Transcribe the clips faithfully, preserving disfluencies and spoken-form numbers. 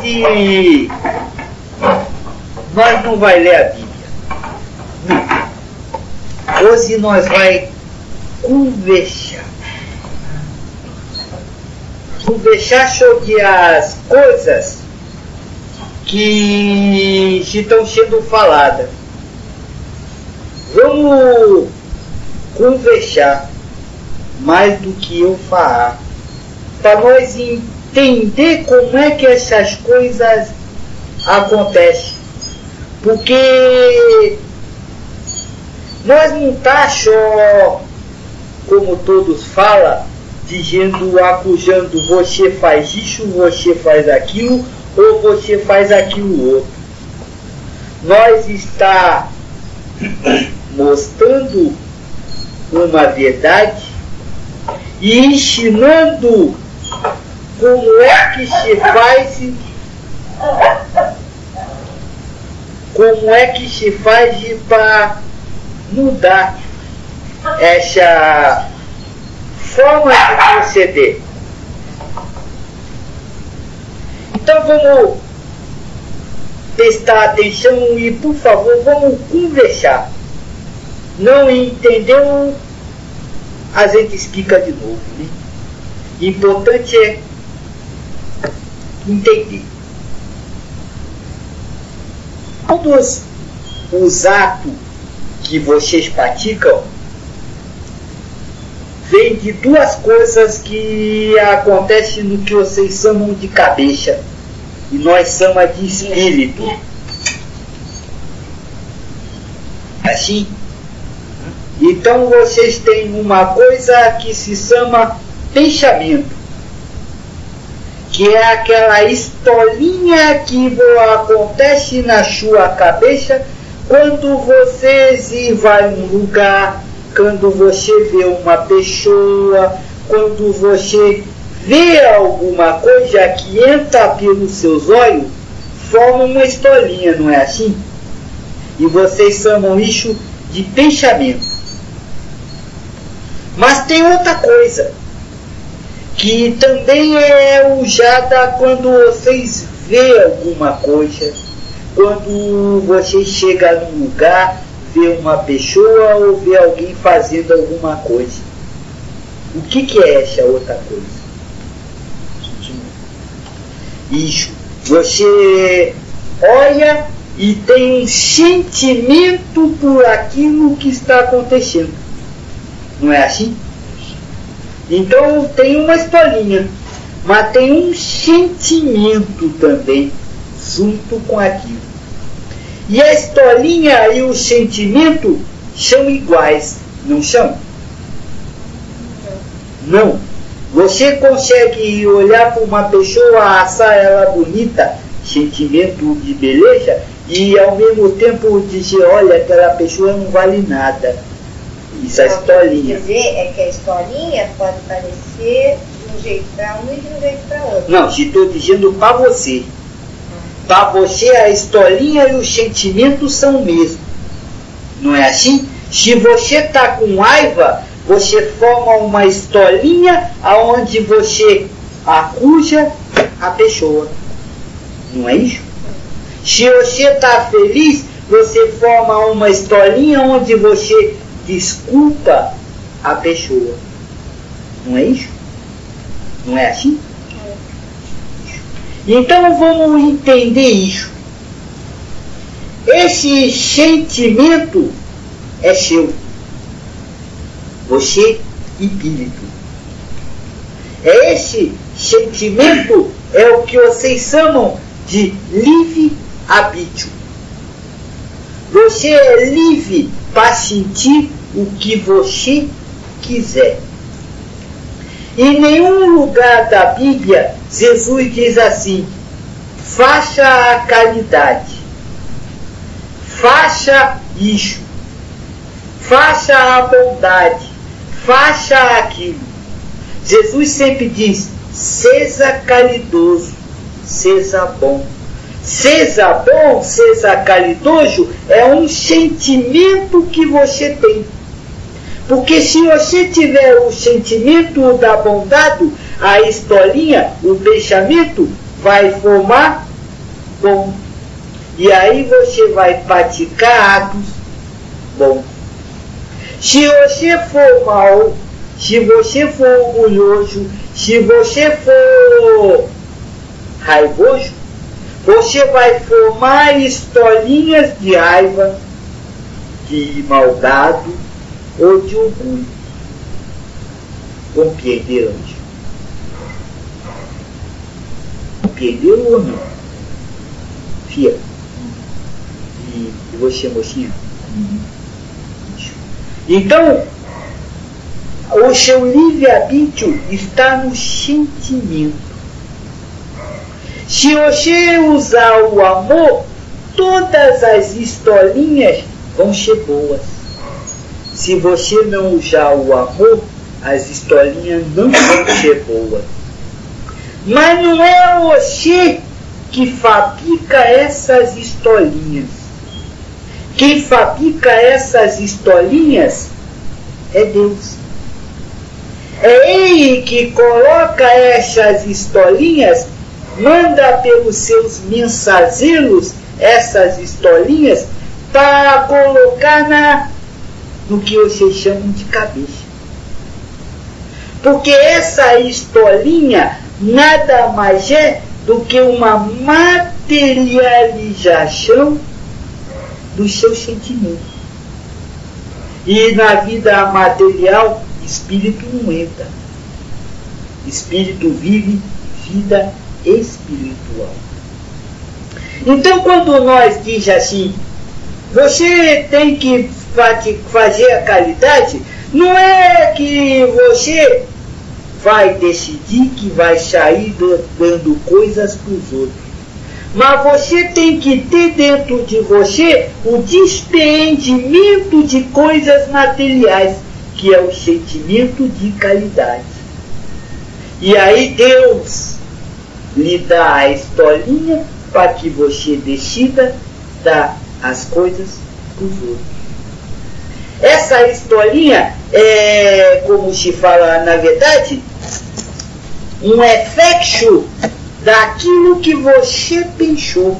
hoje nós não vai ler a Bíblia. Não. Hoje nós vai conversar. Conversar sobre as coisas que estão sendo faladas. Vamos conversar mais do que eu falar, para nós entender como é que essas coisas acontecem. Porque nós não está só, como todos falam, dizendo, acusando, você faz isso, você faz aquilo, ou você faz aquilo outro. Nós está mostrando uma verdade e ensinando como é que se faz, como é que se faz para mudar essa forma de proceder. Então vamos prestar atenção e, por favor, vamos conversar. Não entendeu? A gente explica de novo. Né? O importante é entender. Todos os atos que vocês praticam vêm de duas coisas que acontecem no que vocês chamam de cabeça e nós chamamos de espírito. Assim? Então vocês têm uma coisa que se chama pensamento, que é aquela historinha que acontece na sua cabeça quando vocês vão a um lugar, quando você vê uma pessoa, quando você vê alguma coisa que entra pelos seus olhos, forma uma historinha, não é assim? E vocês chamam isso de pensamento. Mas tem outra coisa, que também é usada quando vocês vê alguma coisa, quando você chega num lugar, vê uma pessoa ou vê alguém fazendo alguma coisa. O que, que é essa outra coisa? Isso. Você olha e tem um sentimento por aquilo que está acontecendo. Não é assim? Então tem uma historinha, mas tem um sentimento também junto com aquilo. E a historinha e o sentimento são iguais, não são? Não. Você consegue olhar para uma pessoa, achar ela bonita, sentimento de beleza, e ao mesmo tempo dizer, olha, aquela pessoa não vale nada. Isso é a historinha. Quer dizer, é que a historinha pode parecer de um jeito para um e de um jeito para outro. Não, se estou dizendo para você. Para você a historinha e o sentimento são o mesmo. Não é assim? Se você está com raiva, você forma uma historinha onde você acusa a pessoa. Não é isso? Se você está feliz, você forma uma historinha onde você desculpa a pessoa. Não é isso? Não é assim? Então vamos entender isso. Esse sentimento é seu. Você espírito. Esse sentimento é o que vocês chamam de livre-arbítrio. Você é livre para sentir o que você quiser. Em nenhum lugar da Bíblia Jesus diz assim, faça a caridade, faça isso, faça a bondade, faça aquilo. Jesus sempre diz, seja caridoso, seja bom. Seja bom, seja caridoso, é um sentimento que você tem. Porque se você tiver o sentimento da bondade, a historinha, o pensamento, vai formar bom. E aí você vai praticar atos bons. Se você for mal, se você for orgulhoso, se você for raivoso, você vai formar historinhas de raiva, de maldade ou de orgulho. Compreenderam isso? Compreenderam ou não? Fia? E, e você, mocinha? Uhum. Então, o seu livre-arbítrio está no sentimento. Se você usar o amor, todas as historinhas vão ser boas. Se você não usar o amor, as historinhas não vão ser boas. Mas não é você que fabrica essas historinhas. Quem fabrica essas historinhas é Deus. É Ele que coloca essas historinhas, manda pelos seus mensageiros essas historinhas para colocar na, no que vocês chamam de cabeça. Porque essa historinha nada mais é do que uma materialização dos seus sentimentos. E na vida material, espírito não entra. Espírito vive vida espiritual. Então, quando nós diz assim, você tem que fazer a caridade, não é que você vai decidir que vai sair dando coisas para os outros. Mas você tem que ter dentro de você o desprendimento de coisas materiais, que é o sentimento de caridade. E aí Deus lhe dá a historinha para que você decida dar as coisas para os outros. Essa historinha é, como se fala na verdade, um reflexo daquilo que você pensou.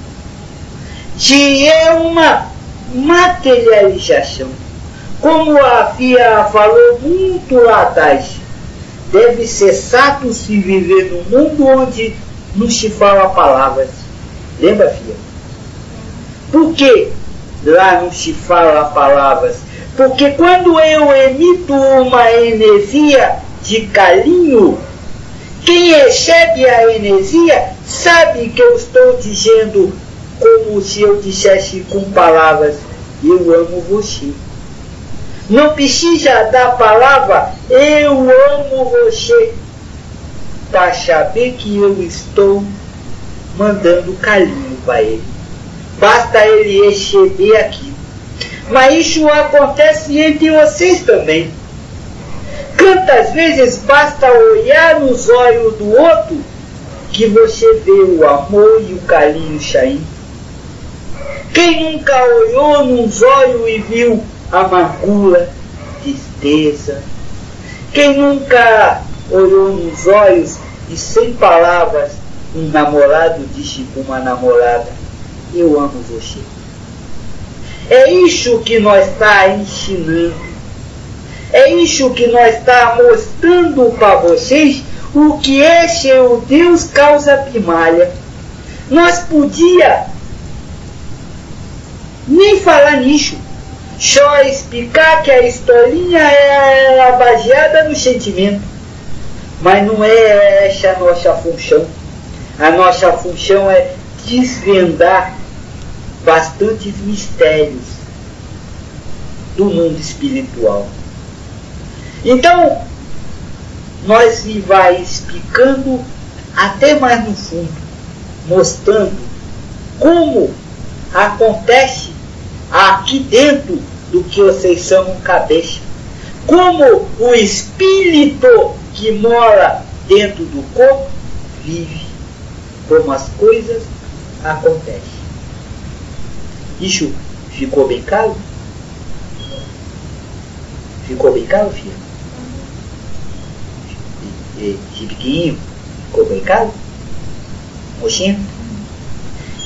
Que é uma materialização. Como a Fia falou muito lá atrás, deve ser sato se viver num mundo onde não se fala palavras. Lembra, Fia? Por que lá não se fala palavras? Porque quando eu emito uma energia de carinho, quem recebe a energia sabe que eu estou dizendo como se eu dissesse com palavras, eu amo você. Não precisa dar palavra, eu amo você, para saber que eu estou mandando carinho para ele. Basta ele receber aqui. Mas isso acontece entre vocês também. Quantas vezes basta olhar nos olhos do outro que você vê o amor e o carinho saindo? Quem nunca olhou nos olhos e viu amargura, tristeza? Quem nunca olhou nos olhos e sem palavras um namorado disse para uma namorada, eu amo você? É isso que nós está ensinando. É isso que nós está mostrando para vocês o que é seu Deus causa primária. Nós podia nem falar nisso, só explicar que a historinha é baseada no sentimento. Mas não é essa a nossa função. A nossa função é desvendar bastantes mistérios do mundo espiritual. Então, nós vai explicando até mais no fundo, mostrando como acontece aqui dentro do que vocês chamam cabeça. Como o espírito que mora dentro do corpo vive, como as coisas acontecem. Isso ficou bem claro? Ficou bem claro, filha? De pequenininho, ficou bem claro? Mocinha?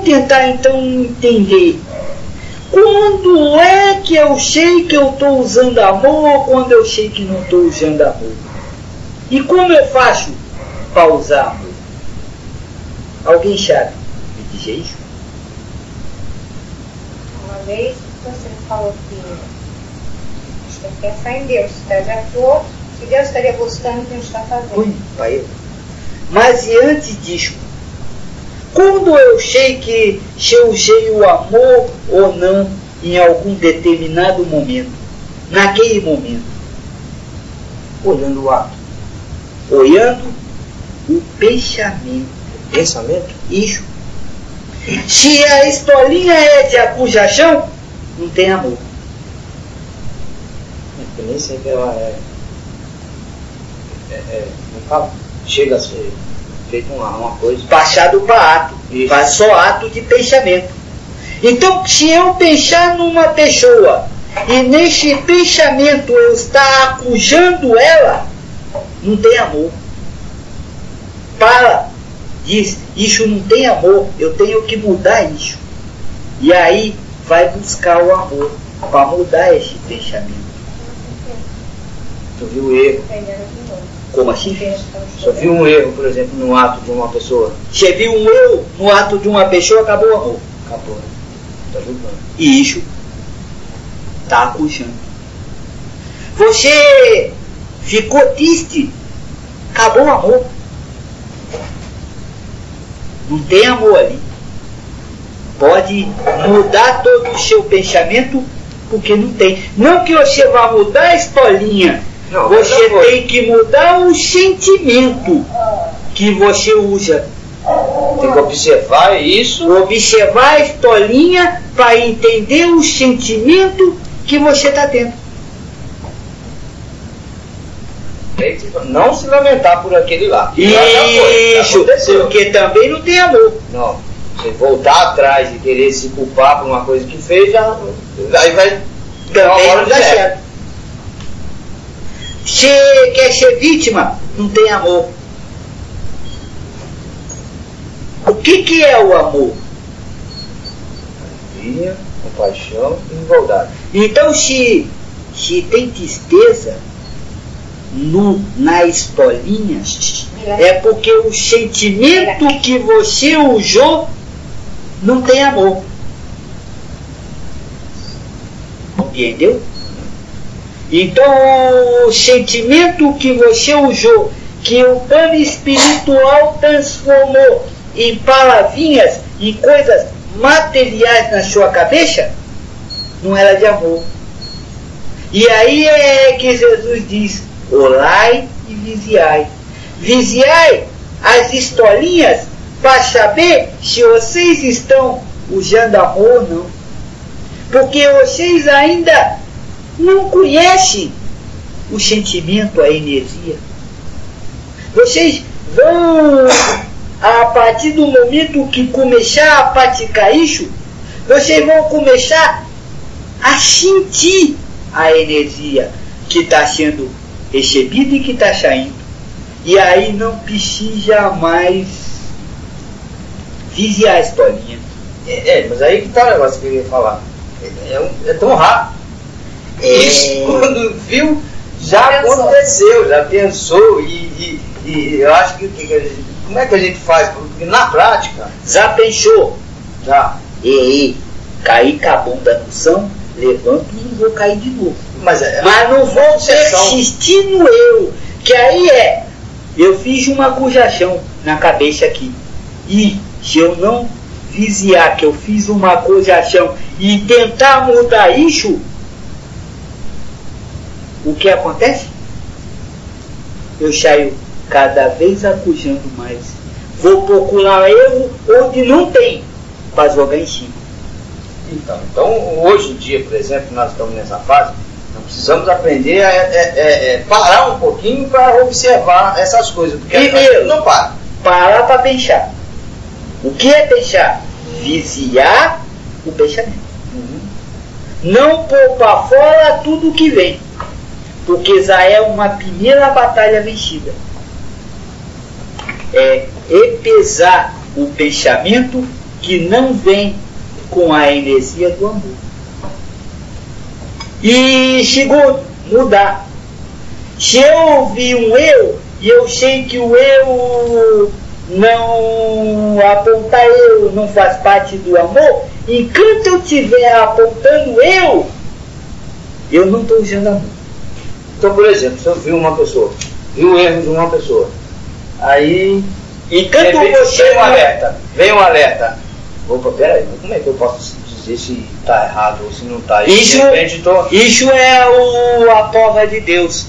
tentar então entender. Quando é que eu sei que eu estou usando amor ou quando eu sei que não estou usando amor? E como eu faço para usar amor? Alguém sabe me dizer isso? Uma vez você falou que a gente tem que pensar em Deus. Está de acordo? Se Deus estaria gostando do que a gente está fazendo. Ui, pai. Mas e antes disso? Quando eu sei que se eu usei o amor ou não em algum determinado momento, naquele momento, olhando o ato, olhando o pensamento. Pensamento? Isso. Se a historinha é de acusação, não tem amor. Eu nem sei que ela é. é, é não fala. Chega a ser feito uma, uma coisa. Passado para ato. Isso. Faz só ato de pensamento. Então, se eu pensar numa pessoa e nesse pensamento eu estar acusando ela, não tem amor. Para, diz, isso não tem amor, eu tenho que mudar isso. E aí vai buscar o amor para mudar esse pensamento. Tu viu o erro? Como assim? Só viu um erro, por exemplo, no ato de uma pessoa. Você viu um erro no ato de uma pessoa, acabou o amor. Acabou. Tá julgando. E isso está acusando. Você ficou triste, acabou o amor. Não tem amor ali. Pode mudar todo o seu pensamento, porque não tem. Não que você vá mudar a historinha. Não, você não tem que mudar o sentimento que você usa. Tem que observar isso. Observar a historinha para entender o sentimento que você está tendo. Não se lamentar por aquele lá. Isso, porque também não tem amor. Não. Você voltar atrás e querer se culpar por uma coisa que fez, já, aí vai. Também não dá certo. Se quer ser vítima, não tem amor. O que, que é o amor? Alegria, compaixão e igualdade. Então, se, se tem tristeza no, na historinha, é porque o sentimento que você usou não tem amor. Entendeu? Então, o sentimento que você usou, que o plano espiritual transformou em palavrinhas, em coisas materiais na sua cabeça, não era de amor. E aí é que Jesus diz: olai e vigiai. Vigiai as historinhas para saber se vocês estão usando amor ou não. Porque vocês ainda não conhecem o sentimento, a energia. Vocês vão, a partir do momento que começar a praticar isso, vocês vão começar a sentir a energia que está sendo recebida e que está saindo. E aí não precisa mais vigiar a historinha. É, é, mas aí que está o negócio que eu ia falar. É, é, um, é tão rápido. É... Isso, quando viu, já, já aconteceu, já pensou. E, e, e eu acho que, que a gente, como é que a gente faz? Porque na prática. Já pensou? Já. E aí, cair com a bunda no chão, levanto e não vou cair de novo. Mas, é, Mas não vou persistir no eu. Que aí é, eu fiz uma acusação na cabeça aqui. E se eu não vigiar que eu fiz uma acusação e tentar mudar isso, o que acontece? Eu saio cada vez acusando mais. Vou procurar erro onde não tem, para jogar em cima. Então, então, hoje em dia, por exemplo, nós estamos nessa fase, nós precisamos aprender a é, é, é, parar um pouquinho para observar essas coisas. Porque primeiro, não para. Parar para pensar. O que é pensar? Vigiar o pensamento. Uhum. Não pôr para fora tudo que vem. Porque já é uma primeira batalha vencida. É repesar o pensamento que não vem com a energia do amor. E segundo, mudar. Se eu ouvir um eu, e eu sei que o eu não apontar eu não faz parte do amor, enquanto eu estiver apontando eu, eu não estou usando amor. Então, por exemplo, se eu vi uma pessoa, vi o erro de uma pessoa, aí enquanto você vem um alerta, vem um alerta. Opa, peraí, como é que eu posso dizer se está errado ou se não está? Isso, repente, tô... isso é o, a prova de Deus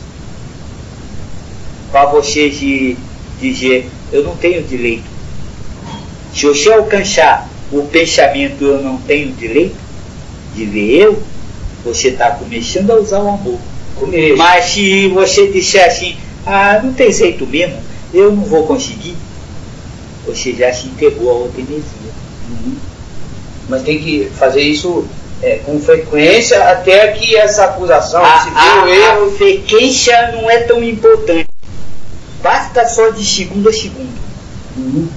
para você de dizer, eu não tenho direito. Se você alcançar o pensamento, eu não tenho direito de ver eu, você está começando a usar o amor. Começo. Mas se você disser assim, ah, não tem jeito mesmo, eu não vou conseguir, você já se entregou a outra energia. Uhum. Mas tem que fazer isso é, com frequência até que essa acusação, a, esse a, meu erro... a frequência não é tão importante. Basta só de segundo a segundo. Uhum.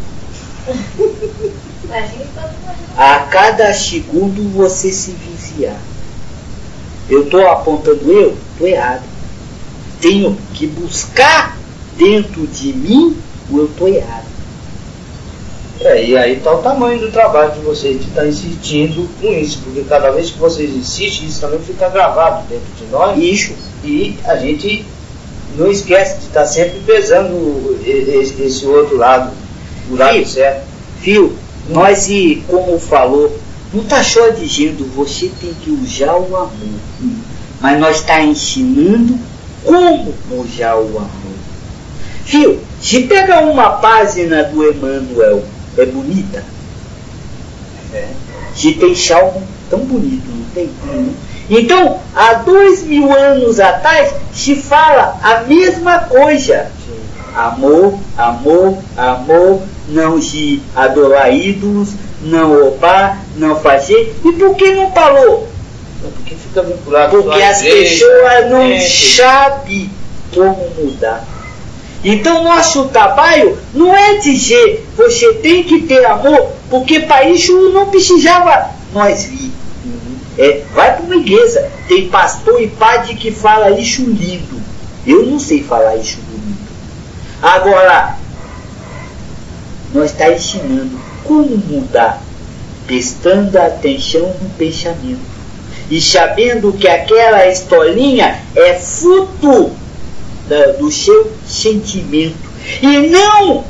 A cada segundo você se vigiar. Eu estou apontando eu, estou errado. Tenho que buscar dentro de mim o eu estou errado. É, e aí está o tamanho do trabalho de vocês de estar insistindo com isso, porque cada vez que vocês insistem, isso também fica gravado dentro de nós. Isso. E a gente não esquece de estar sempre pesando esse, esse outro lado, o lado Fio, certo. Fio, nós, e como falou, não está só dizendo você tem que usar o amor, mas nós está ensinando como usar o amor. Fio, se pega uma página do Emmanuel, é bonita? É. Se tem salmo tão bonito, não tem? Uhum. Então, há dois mil anos atrás, se fala a mesma coisa. Sim. Amor, amor, amor, não se adorar ídolos, não roubar, não fazer. E por que não falou? Porque fica vinculado Porque as igreja, pessoas não gente. sabem como mudar. Então nosso trabalho não é dizer você tem que ter amor, porque para isso não precisava nós vir. Uhum. É, vai para uma igreja, tem pastor e padre que fala isso lindo. Eu não sei falar isso bonito. Agora, nós está ensinando como mudar, prestando atenção no pensamento e sabendo que aquela historinha é fruto da, do seu sentimento e não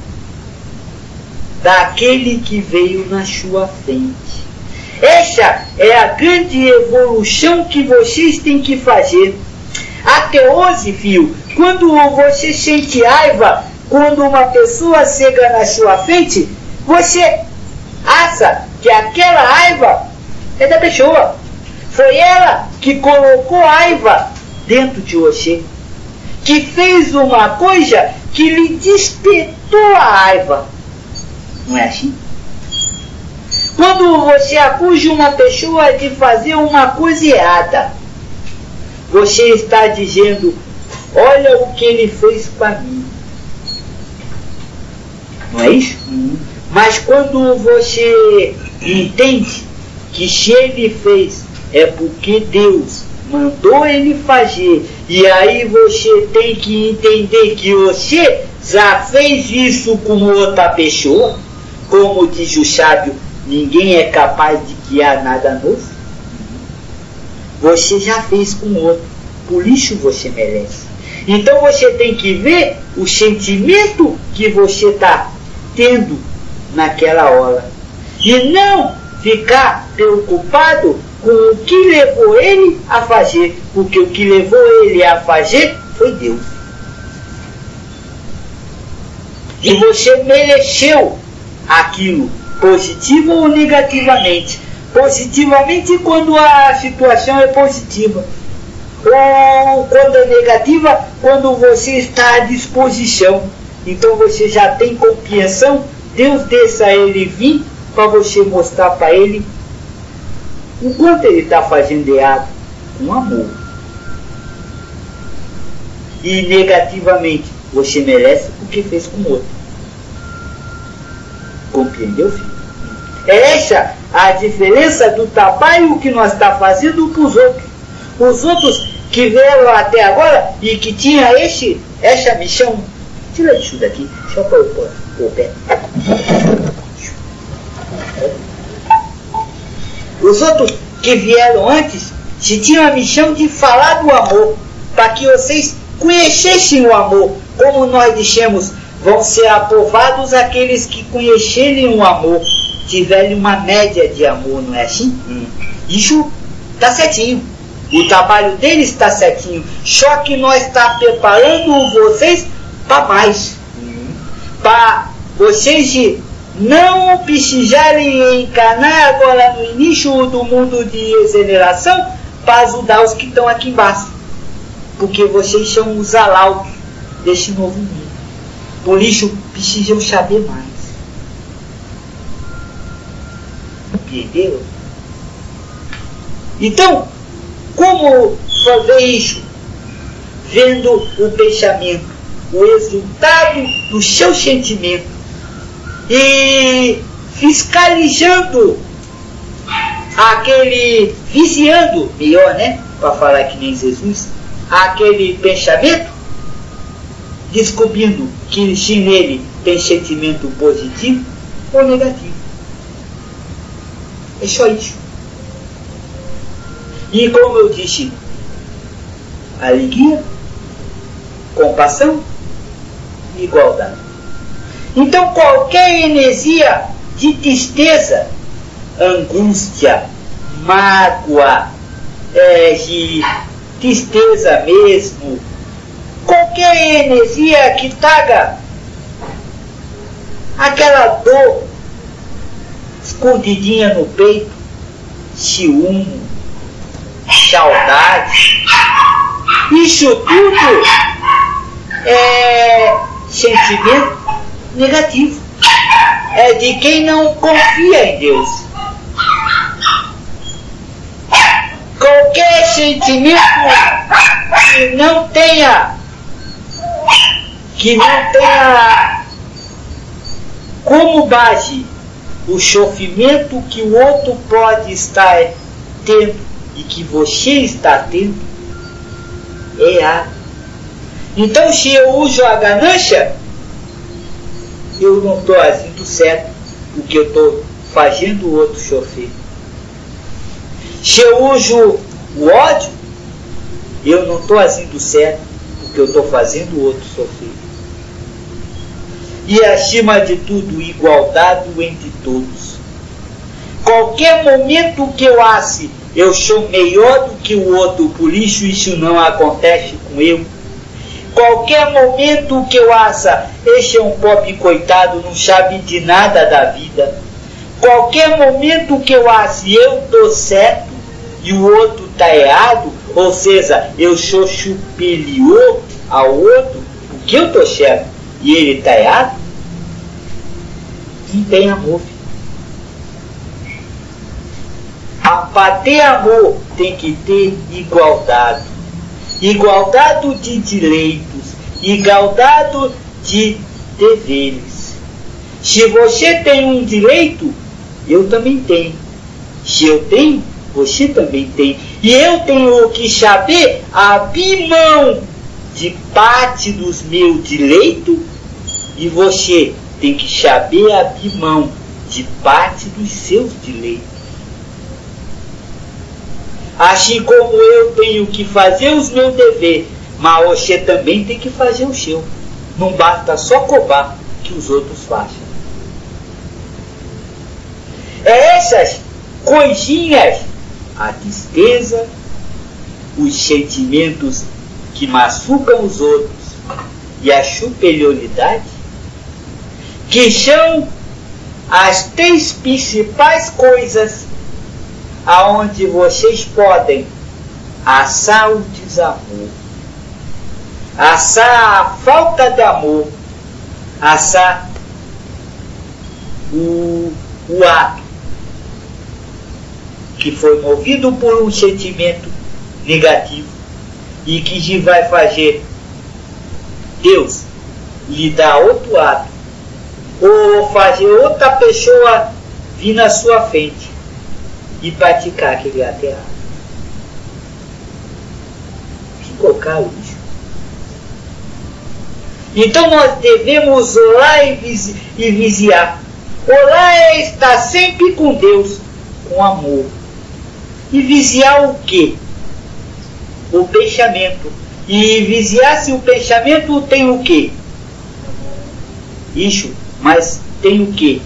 daquele que veio na sua frente. Essa é a grande evolução que vocês têm que fazer. Até hoje, filho, quando você sente raiva, quando uma pessoa chega na sua frente, você acha que aquela raiva é da pessoa. Foi ela que colocou raiva dentro de você, que fez uma coisa que lhe despertou a raiva. Não é assim? Quando você acusa uma pessoa de fazer uma coisa errada, você está dizendo, olha o que ele fez para mim. Não é isso? Uhum. Mas quando você entende que se ele fez é porque Deus mandou ele fazer, e aí você tem que entender que você já fez isso com outra pessoa, como diz o sábio, ninguém é capaz de criar nada novo. Você já fez com outro, por isso você merece. Então você tem que ver o sentimento que você está tendo naquela hora e não ficar preocupado com o que levou ele a fazer, porque o que levou ele a fazer foi Deus. E você mereceu aquilo, positivo ou negativamente. Positivamente quando a situação é positiva, ou quando é negativa, quando você está à disposição. Então você já tem compreensão, Deus deixa ele vir para você mostrar para ele o quanto ele está fazendo errado, com amor. E negativamente, você merece porque fez com o outro. Compreendeu, filho? É essa a diferença do trabalho que nós está fazendo para os outros. Os outros que vieram até agora e que tinha este, essa missão. Tira isso daqui, deixa eu pôr, pôr, pôr o pé. Os outros que vieram antes, se tinham a missão de falar do amor, para que vocês conhecessem o amor, como nós dissemos, vão ser aprovados aqueles que conhecerem o amor, tiverem uma média de amor, não é assim? Hum. Isso está certinho. O trabalho deles está certinho. Só que nós está preparando vocês para mais. Hum. Para vocês não precisarem encarnar agora no início do mundo de regeneração para ajudar os que estão aqui embaixo. Porque vocês são os arautos desse novo mundo. Por isso, precisam saber mais. Entendeu? Então, como fazer isso? Vendo o pensamento, o resultado do seu sentimento e fiscalizando aquele, vigiando, melhor, né? Para falar que nem Jesus, aquele pensamento, descobrindo que se nele tem sentimento positivo ou negativo. É só isso. E como eu disse, alegria, compaixão e igualdade. Então qualquer energia de tristeza, angústia, mágoa, é, de tristeza mesmo, qualquer energia que traga aquela dor escondidinha no peito, ciúme, saudade, isso tudo é sentimento negativo. É de quem não confia em Deus. Qualquer sentimento que não tenha que não tenha como base o sofrimento que o outro pode estar tendo e que você está tendo, é errado. Então, se eu uso a ganância, eu não estou agindo certo, porque eu estou fazendo o outro sofrer. Se eu uso o ódio, eu não estou agindo certo, porque eu estou fazendo o outro sofrer. E acima de tudo, igualdade entre todos. Qualquer momento que eu ache eu sou melhor do que o outro, por isso isso não acontece com eu. Qualquer momento que eu acha esse é um pobre coitado, não sabe de nada da vida. Qualquer momento que eu ache eu estou certo e o outro está errado, ou seja, eu sou superior ao outro, porque eu estou certo e ele está errado, não tem amor. Para ter amor tem que ter igualdade. Igualdade de direitos, igualdade de deveres. Se você tem um direito, eu também tenho. Se eu tenho, você também tem. E eu tenho que saber abrir mão de parte dos meus direitos, e você tem que saber abrir mão de parte dos seus direitos. Assim como eu tenho que fazer os meus deveres, mas você também tem que fazer o seu. Não basta só cobrar que os outros façam. É essas coisinhas, a tristeza, os sentimentos que machucam os outros e a superioridade, que são as três principais coisas aonde vocês podem assar o desamor, assar a falta de amor, assar o, o ato que foi movido por um sentimento negativo e que vai fazer Deus lhe dar outro ato ou fazer outra pessoa vir na sua frente e praticar aquele ato errado. Ficou claro isso? Então nós devemos orar e, visi e vigiar. Orar é estar sempre com Deus, com amor. E vigiar o quê? O pensamento. E vigiar se o pensamento tem o quê? Isso, mas tem o quê?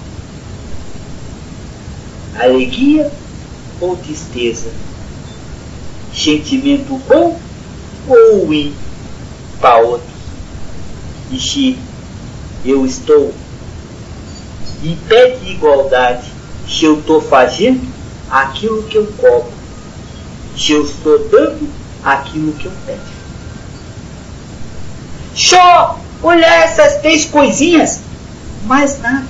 Alegria ou tristeza? Sentimento bom ou ruim para outros? E se eu estou em pé de igualdade, se eu estou fazendo aquilo que eu cobro, se eu estou dando aquilo que eu peço. Só olhar essas três coisinhas, mais nada.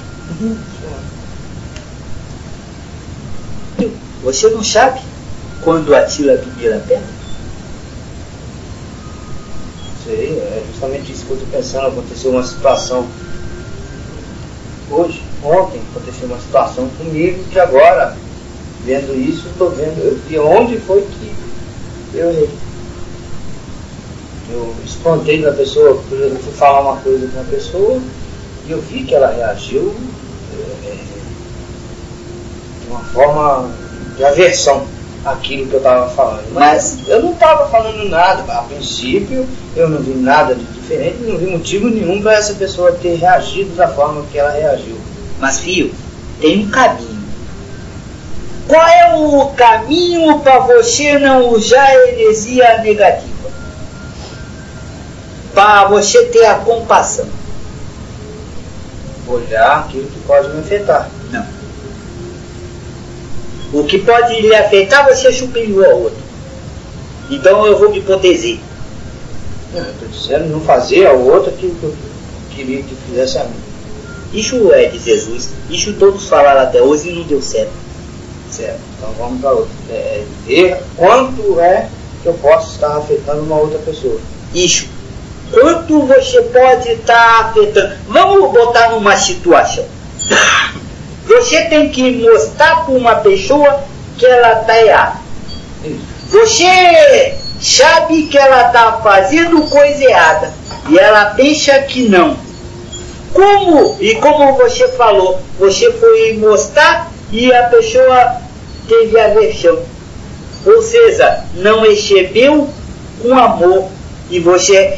Você não sabe quando atira a primeira pedra? Sei, é justamente isso que eu estou pensando. Aconteceu uma situação hoje, ontem, aconteceu uma situação comigo que agora, vendo isso, estou vendo de onde foi que eu errei. Eu espantei na pessoa, por exemplo, fui falar uma coisa com uma pessoa e eu vi que ela reagiu é, de uma forma de aversão àquilo que eu estava falando. Mas eu não estava falando nada, a princípio eu não vi nada de diferente, não vi motivo nenhum para essa pessoa ter reagido da forma que ela reagiu. Mas filho, tem um caminho. Qual é o caminho para você não usar a heresia negativa? Para você ter a compassão. Olhar aquilo que pode me afetar. Não. O que pode lhe afetar, você é superior ao outro. Então eu vou me proteger. Não, estou dizendo não fazer ao outro aquilo que eu queria que fizesse a mim. Isso é de Jesus. Isso todos falaram até hoje e não deu certo. Certo. Então vamos para outro. É, ver quanto é que eu posso estar afetando uma outra pessoa. Isso. Quanto você pode estar afetando. Vamos botar numa situação. Você tem que mostrar para uma pessoa que ela está errada. Você sabe que ela está fazendo coisa errada e ela pensa que não. Como? E como você falou, você foi mostrar e a pessoa teve aversão. Ou seja, não recebeu com amor e você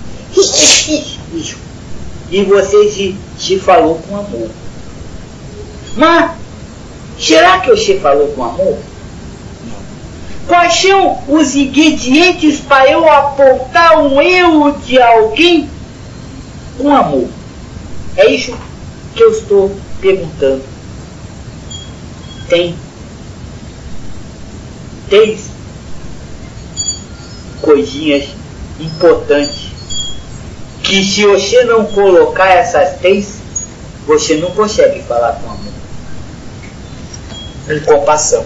e você se, se falou com amor. Mas será que você falou com amor? Não. Quais são os ingredientes para eu apontar um erro de alguém com amor? É isso que eu estou perguntando. Tem três coisinhas importantes que se você não colocar essas três, você não consegue falar com amor. Com compassão.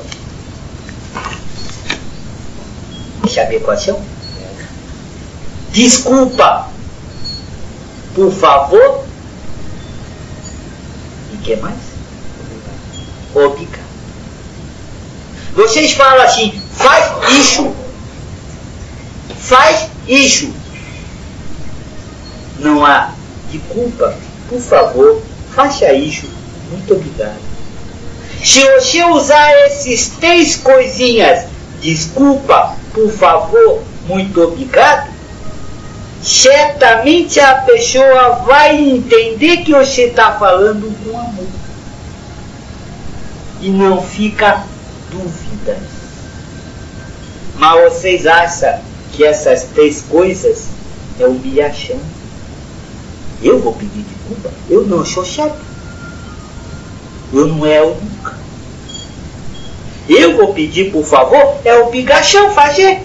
Sabe quais são? Desculpa. Por favor. E que mais? Obrigado. Vocês falam assim, faz isso. Faz isso. Não há de culpa. Por favor, faça isso. Muito obrigado. Se você usar esses três coisinhas, desculpa, por favor, muito obrigado, certamente a pessoa vai entender que você está falando com amor. E não fica dúvida. Mas vocês acham que essas três coisas é humilhação? Eu vou pedir desculpa? Eu não sou chato. Eu não é o nunca. Eu vou pedir por favor, é obrigação fazer.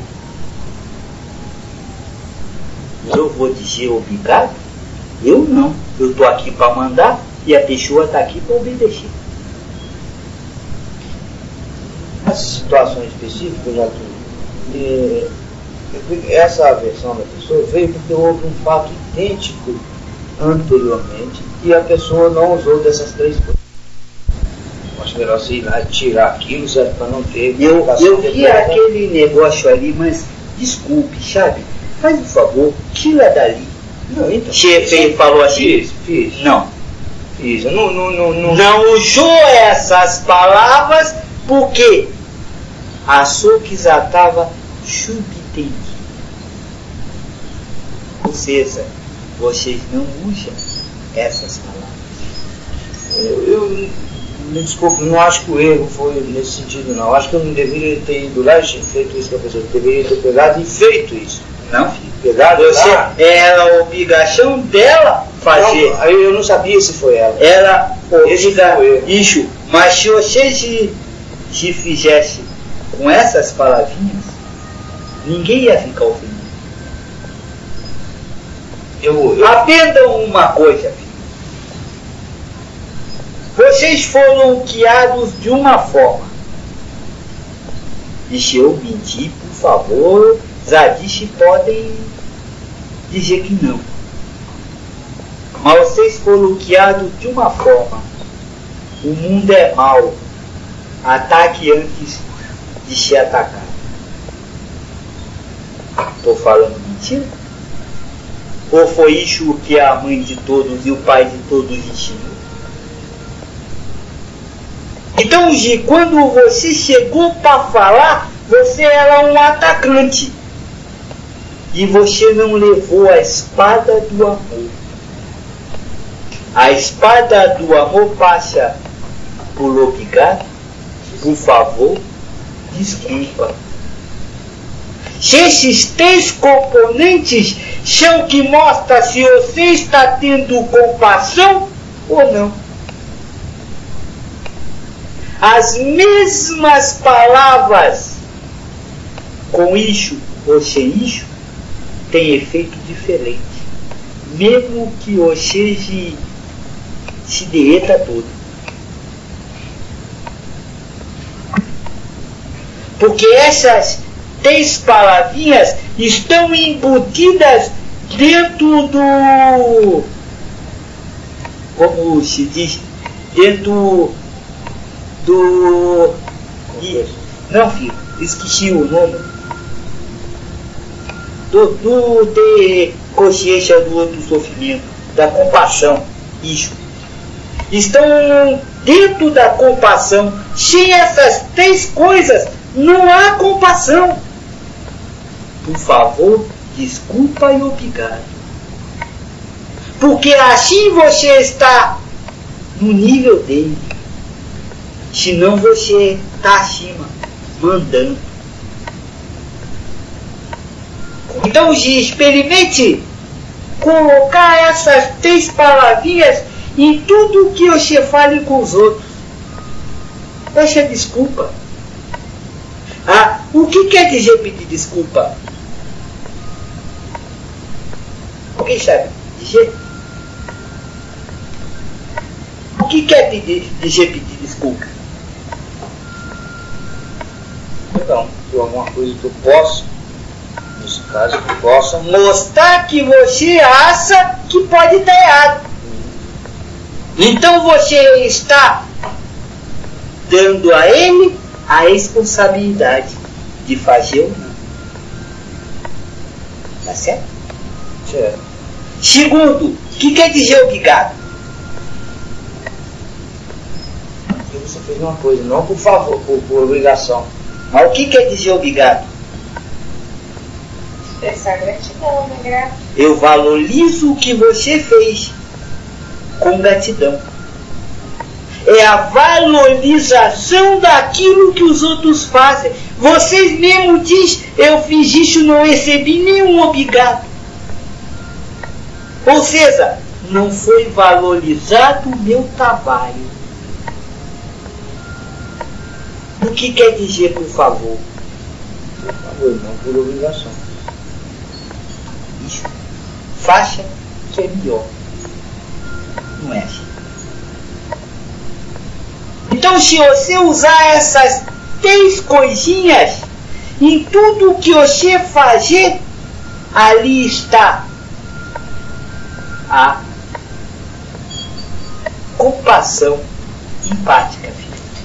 Eu vou dizer obrigado? Eu não. Eu estou aqui para mandar e a pessoa está aqui para obedecer. Nessa situação específica, já que é, essa aversão da pessoa veio porque houve um fato idêntico anteriormente e a pessoa não usou dessas três coisas. acho melhor você ir lá e tirar aquilo, certo? Para não ter... Eu, eu vi aquele negócio ali, mas desculpe, sabe? Faz um favor, tira dali. Não, então... Chefe falou assim? Fiz, fiz. Não. Fiz. Eu não, não, não, não... Não usou essas palavras porque achou que já estava subentendido. Ou seja, vocês não usam essas palavras. Eu, eu me desculpe, não acho que o erro foi nesse sentido, não. Acho que eu não deveria ter ido lá e feito isso com a pessoa. Eu deveria ter pegado e feito isso. Não, filho. Pegado Você, lá. era a obrigação dela fazer. Não, aí eu não sabia se foi ela. Era obrigação. Isso. Mas se você se, se fizesse com essas palavrinhas, ninguém ia ficar ofendido. Eu, eu... Aprendam uma coisa, filho. Vocês foram criados de uma forma. E se eu mentir, por favor, já disse, podem dizer que não. Mas vocês foram criados de uma forma. O mundo é mau. Ataque antes de ser atacado. Estou falando mentira? Ou foi isso que a mãe de todos e o pai de todos ensinou? Então, Gi, quando você chegou para falar, você era um atacante. E você não levou a espada do amor. A espada do amor passa por obrigado, por favor, desculpa. Se esses três componentes são que mostram se você está tendo compaixão ou não. As mesmas palavras com isso ou sem isso têm efeito diferente. Mesmo que você se, se derreta todo. Porque essas três palavrinhas estão embutidas dentro do... Como se diz? Dentro do... E, não, filho, esqueci o nome. Do, do ter consciência do outro sofrimento, da compaixão. Isso. Estão dentro da compaixão. Sem essas três coisas, não há compaixão. Por favor, desculpa e obrigado. Porque assim você está no nível dele. Senão você está acima, mandando. Então, experimente colocar essas três palavrinhas em tudo que você fale com os outros. Peça desculpa. Ah, o que quer dizer pedir desculpa? Alguém sabe dizer? O que quer pedir, dizer pedir desculpa? Então, se alguma coisa que eu posso, nesse caso, que eu possa mostrar que você acha que pode estar errado. Então você está dando a ele a responsabilidade de fazer ou não. Tá certo? Certo. Segundo, o que quer dizer obrigado? Porque você fez uma coisa, não por favor, por, por obrigação. Mas o que quer dizer obrigado? Expressar gratidão, né? Grato. Eu valorizo o que você fez com gratidão. É a valorização daquilo que os outros fazem. Vocês mesmos dizem, eu fiz isso e não recebi nenhum obrigado. Ou seja, não foi valorizado o meu trabalho. O que quer dizer por favor? Por favor, não por obrigação. Isso. Faça que é melhor. Não é assim. Então, se você usar essas três coisinhas em tudo que você fazer, ali está a compaixão empática, filho.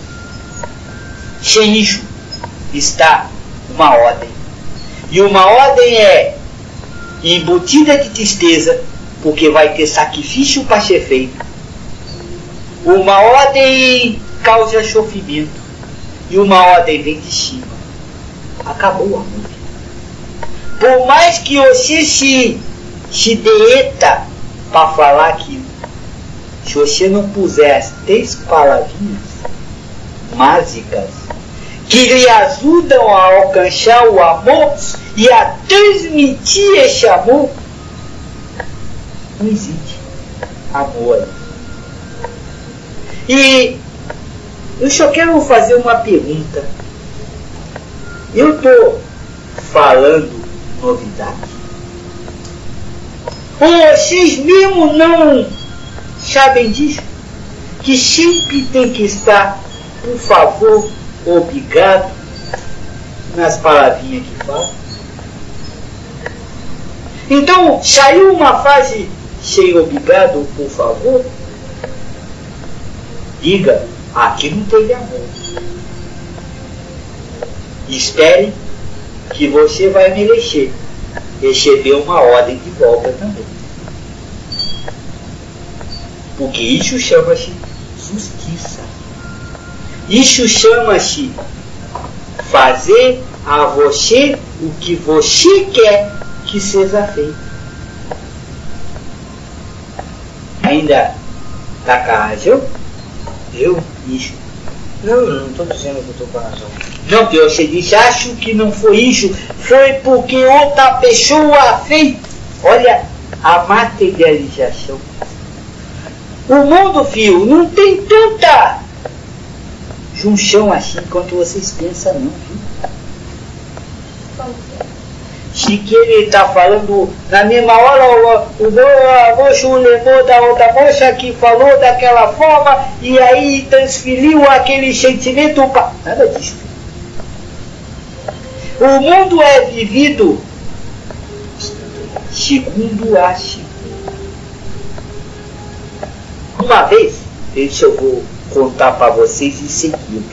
sem isso está uma ordem. E uma ordem é embutida de tristeza, porque vai ter sacrifício para ser feito. Uma ordem causa sofrimento, e uma ordem vem de cima. Acabou a música. Por mais que você se, se deeta para falar aquilo, se você não puser as três palavrinhas mágicas que lhe ajudam a alcançar o amor e a transmitir esse amor, não existe amor. E eu só quero fazer uma pergunta. Eu estou falando novidade? Ou vocês mesmo não sabem disso? Que sempre tem que estar, por favor, obrigado, nas palavrinhas que falam. Então, saiu uma frase sem obrigado, por favor, diga, aqui não teve amor. Espere que você vai merecer receber uma ordem de volta também. Porque isso chama-se justiça. Isso chama-se fazer a você o que você quer que seja feito. Ainda está com a razão? Eu? Isso. Não, não estou dizendo que eu estou com a razão. Não, que você disse, acho que não foi isso, foi porque outra pessoa fez. Olha a materialização. O mundo, filho, não tem tanta junção assim quanto vocês pensam, não, viu? Se que ele está falando, na mesma hora o, o, o moço lembrou da outra moça que falou daquela forma e aí transferiu aquele sentimento para... Nada disso. O mundo é vivido segundo a si. Uma vez, deixa eu vou contar para vocês em seguida.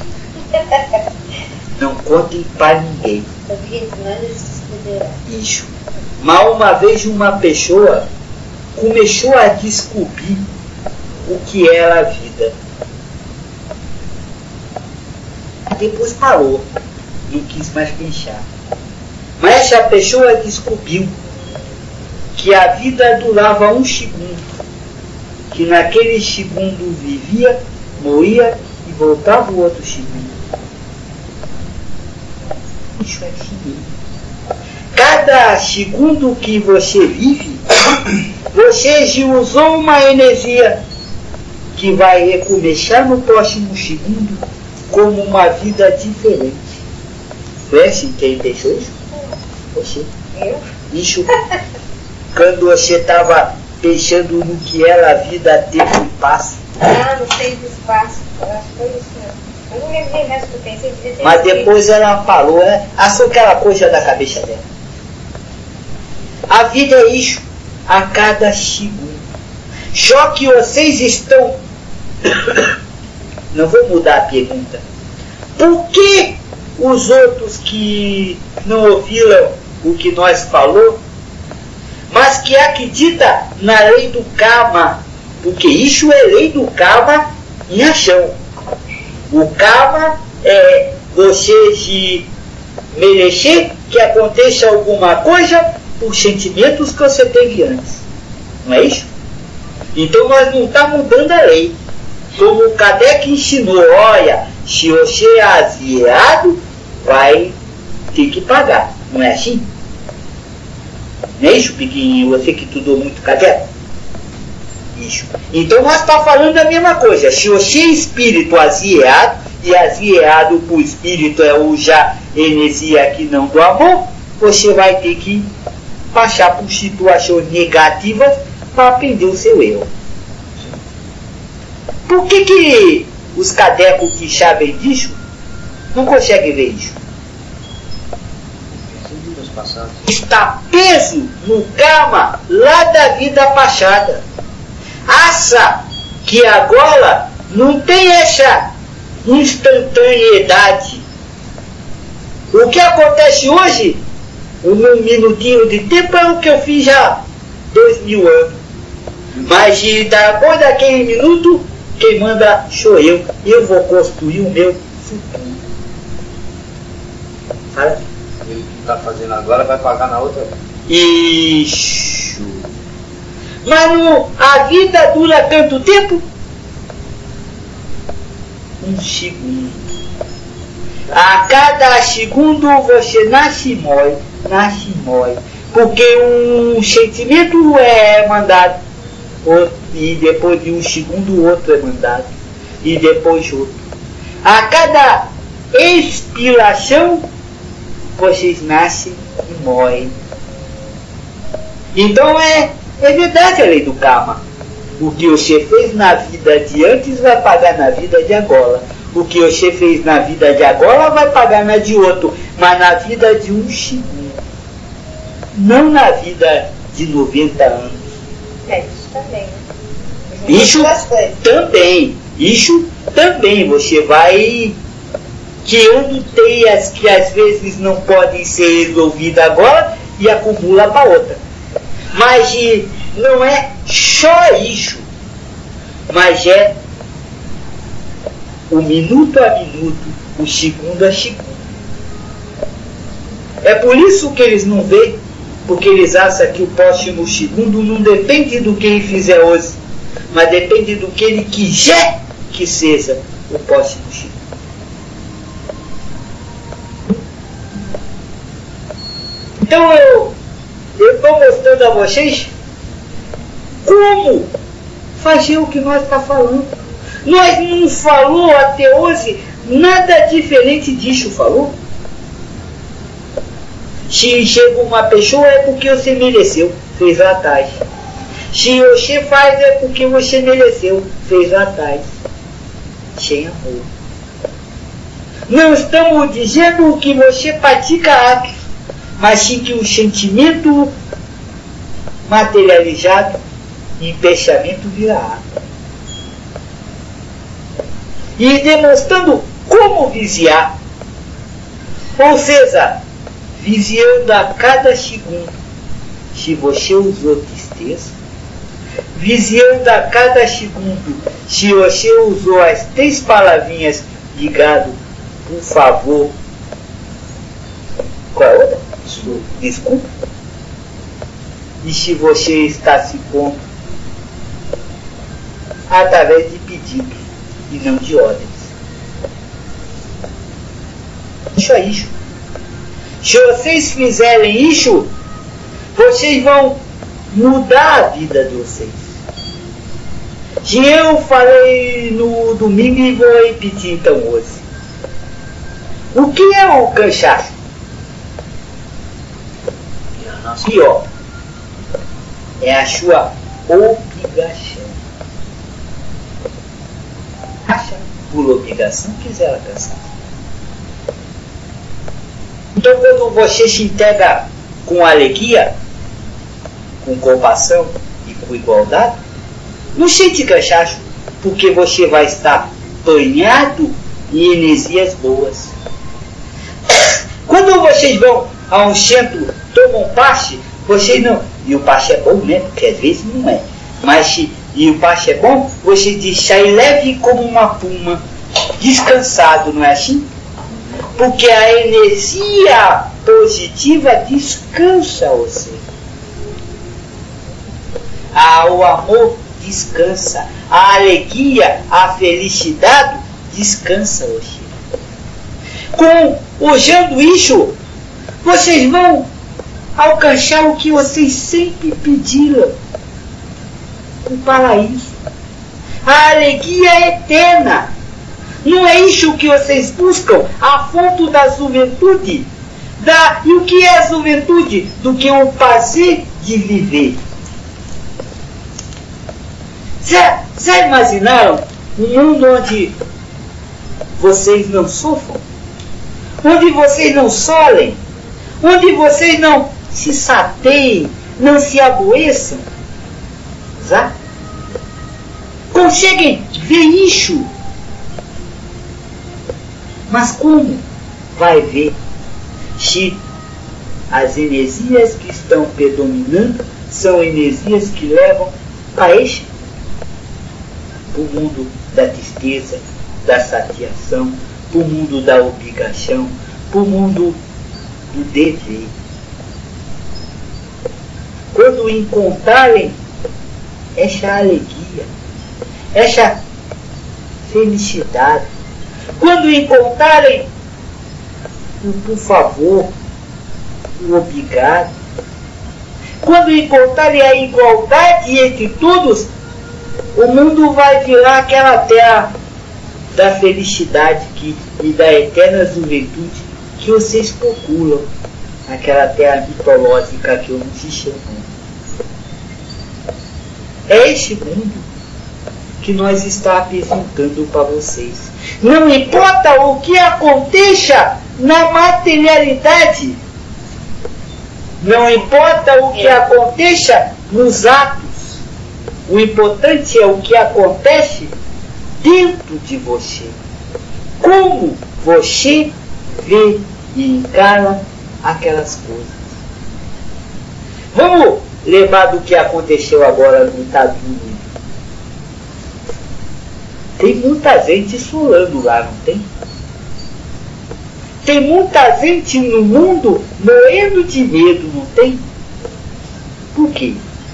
Não contem para ninguém. Isso. Mas uma vez uma pessoa começou a descobrir o que era a vida. Depois parou. Não quis mais pensar. Mas essa pessoa descobriu que a vida durava um segundo. Que naquele segundo vivia, morria e voltava o outro segundo. Isso é assim. Cada segundo que você vive, você já usou uma energia que vai recomeçar no próximo segundo como uma vida diferente. Foi assim quem pensou isso? Você. Eu? Isso. Quando você estava pensando no que era a vida, tempo e espaço. Ah, no seis do espaço. Eu acho que foi isso mesmo. Eu não lembrei mais o que eu pensei. Devia ter Mas sido. depois ela falou, né? Achou aquela coisa da cabeça dela. A vida é isso, a cada segundo. Só que vocês estão... Não vou mudar a pergunta. Por que os outros que não ouviram o que nós falou, mas que acredita na lei do karma, porque isso é lei do karma em ação. O karma é você de merecer que aconteça alguma coisa por sentimentos que você teve antes. Não é isso? Então nós não estamos mudando a lei. Como o Kardec ensinou, olha, se você é aziado, vai ter que pagar. Não é assim? Não é isso, pequenininho? Você que estudou muito Kardec? Isso. Então nós estamos falando a mesma coisa. Se você é espírito aziado, e aziado por espírito é o já energia que não do amor, você vai ter que passar por situações negativas para aprender o seu erro. Por que que os cadecos que sabem disso não conseguem ver isso? Está preso no karma lá da vida passada. Acha que agora não tem essa instantaneidade. O que acontece hoje, num minutinho de tempo, é o que eu fiz já dois mil anos. Mas depois daquele minuto, quem manda sou eu. Eu vou construir o meu futuro. Fala. Ele que está fazendo agora vai pagar na outra. Isso. Mas no, a vida dura tanto tempo? Um segundo. A cada segundo você nasce e morre, nasce e morre. Porque um sentimento é mandado, outro, e depois de um segundo o outro é mandado, e depois outro. A cada expiração vocês nascem e morrem. Então é, é verdade a lei do karma. O que você fez na vida de antes vai pagar na vida de agora. O que você fez na vida de agora vai pagar na de outro. Mas na vida de um segundo. Não na vida de noventa anos. É, isso também. Isso também. Isso também. Você vai criando teias que às vezes não podem ser resolvidas agora e acumula para outra. Mas não é só isso. Mas é o minuto a minuto, o segundo a segundo. É por isso que eles não veem, porque eles acham que o próximo segundo não depende do que ele fizer hoje, mas depende do que ele quiser que seja o próximo segundo. Então eu estou mostrando a vocês como fazer o que nós estamos falando. Nós não falou até hoje nada diferente disso, falou? Se chega uma pessoa é porque você mereceu, fez lá atrás. Se você faz é porque você mereceu, fez lá atrás. Sem amor. Não estamos dizendo que você pratica atos, mas sim que o sentimento materializado em pensamento vira ato. E demonstrando como vigiar. Ou seja, vigiando a cada segundo se você usou tristeza, vigiando a cada segundo se você usou as três palavrinhas ligado, por favor. Qual é a outra? Desculpa. Desculpa. E se você está se pondo através de pedidos e não de ordens. Isso é isso. Se vocês fizerem isso, vocês vão mudar a vida de vocês. Se eu falei no domingo e vou repetir então hoje. O que é o cansaço? Pior. É a sua obrigação. Acha por obrigação quiser alcançar. Então quando você se integra com alegria, com compaixão e com igualdade, não sente cansaço, porque você vai estar banhado em energias boas. Quando vocês vão a um centro, tomam passe, vocês não... E o passe é bom, né? Porque às vezes não é. Mas se e o passe é bom, você sai leve como uma puma, descansado, não é assim? Porque a energia positiva descansa você. Ah, o amor descansa. A alegria, a felicidade descansa você. Com usando isso, vocês vão alcançar o que vocês sempre pediram. O paraíso. A alegria é eterna. Não é isso que vocês buscam? A fonte da juventude. Da, e o que é a juventude? Do que o prazer de viver. Já, já imaginaram um mundo onde vocês não sofram? Onde vocês não solem? Onde vocês não se sateiem, não se adoeçam? Já? Conseguem ver isso? Mas como vai ver se as energias que estão predominando são energias que levam a este, o mundo da tristeza, da saciação, o mundo da obrigação, o mundo do dever. Quando encontrarem essa alegria, essa felicidade, quando encontrarem o por favor, o obrigado, quando encontrarem a igualdade entre todos, o mundo vai virar aquela terra da felicidade que, e da eterna juventude que vocês procuram, aquela terra mitológica que eu não se chamo. É este mundo que nós estamos apresentando para vocês. Não importa o que aconteça na materialidade, não importa o que aconteça nos atos, o importante é o que acontece dentro de você. Como você vê e encara aquelas coisas. Vamos lembrar do que aconteceu agora no Estados Unidos. Tem muita gente chorando lá, não tem? Tem muita gente no mundo morrendo de medo, não tem? Por quê?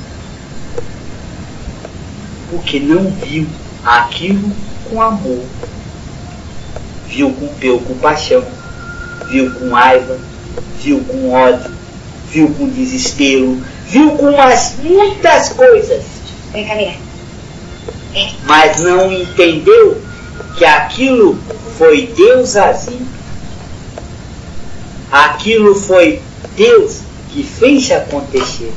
Porque não viu aquilo com amor. Viu com preocupação, viu com raiva, viu com ódio, viu com desespero, viu com umas, muitas coisas. Vem, Camila. Vem. Mas não entendeu que aquilo foi Deus agindo. Aquilo foi Deus que fez acontecer.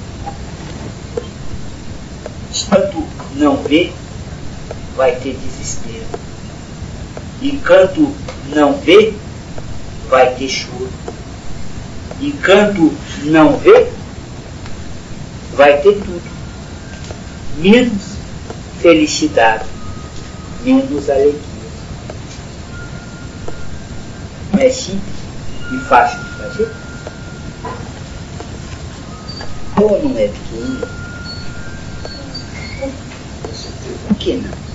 Enquanto não vê, vai ter desespero. Enquanto não vê, vai ter choro. Enquanto não vê, vai ter tudo. Menos felicidade, menos alegria. Não é simples e fácil de fazer? Ou não é pequeno? Por que não?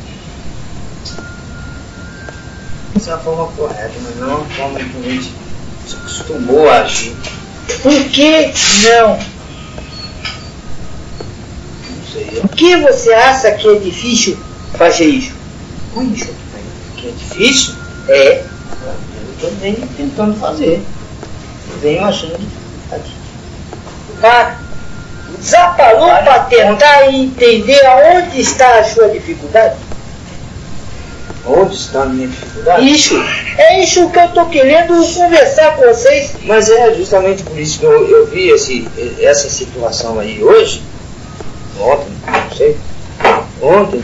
Essa é a forma correta, mas não a forma que a gente se acostumou a agir. Por que não? Não sei. Por que você acha que é difícil fazer isso? Põe isso aqui pra ele. Que é difícil? É. Eu estou bem tentando fazer. Eu venho achando aqui. Cara, já parou para tentar entender aonde está a sua dificuldade? Onde está a minha dificuldade? Isso, é isso que eu estou querendo conversar com vocês. Mas é justamente por isso que eu, eu vi esse, essa situação aí hoje, ontem, não sei, ontem,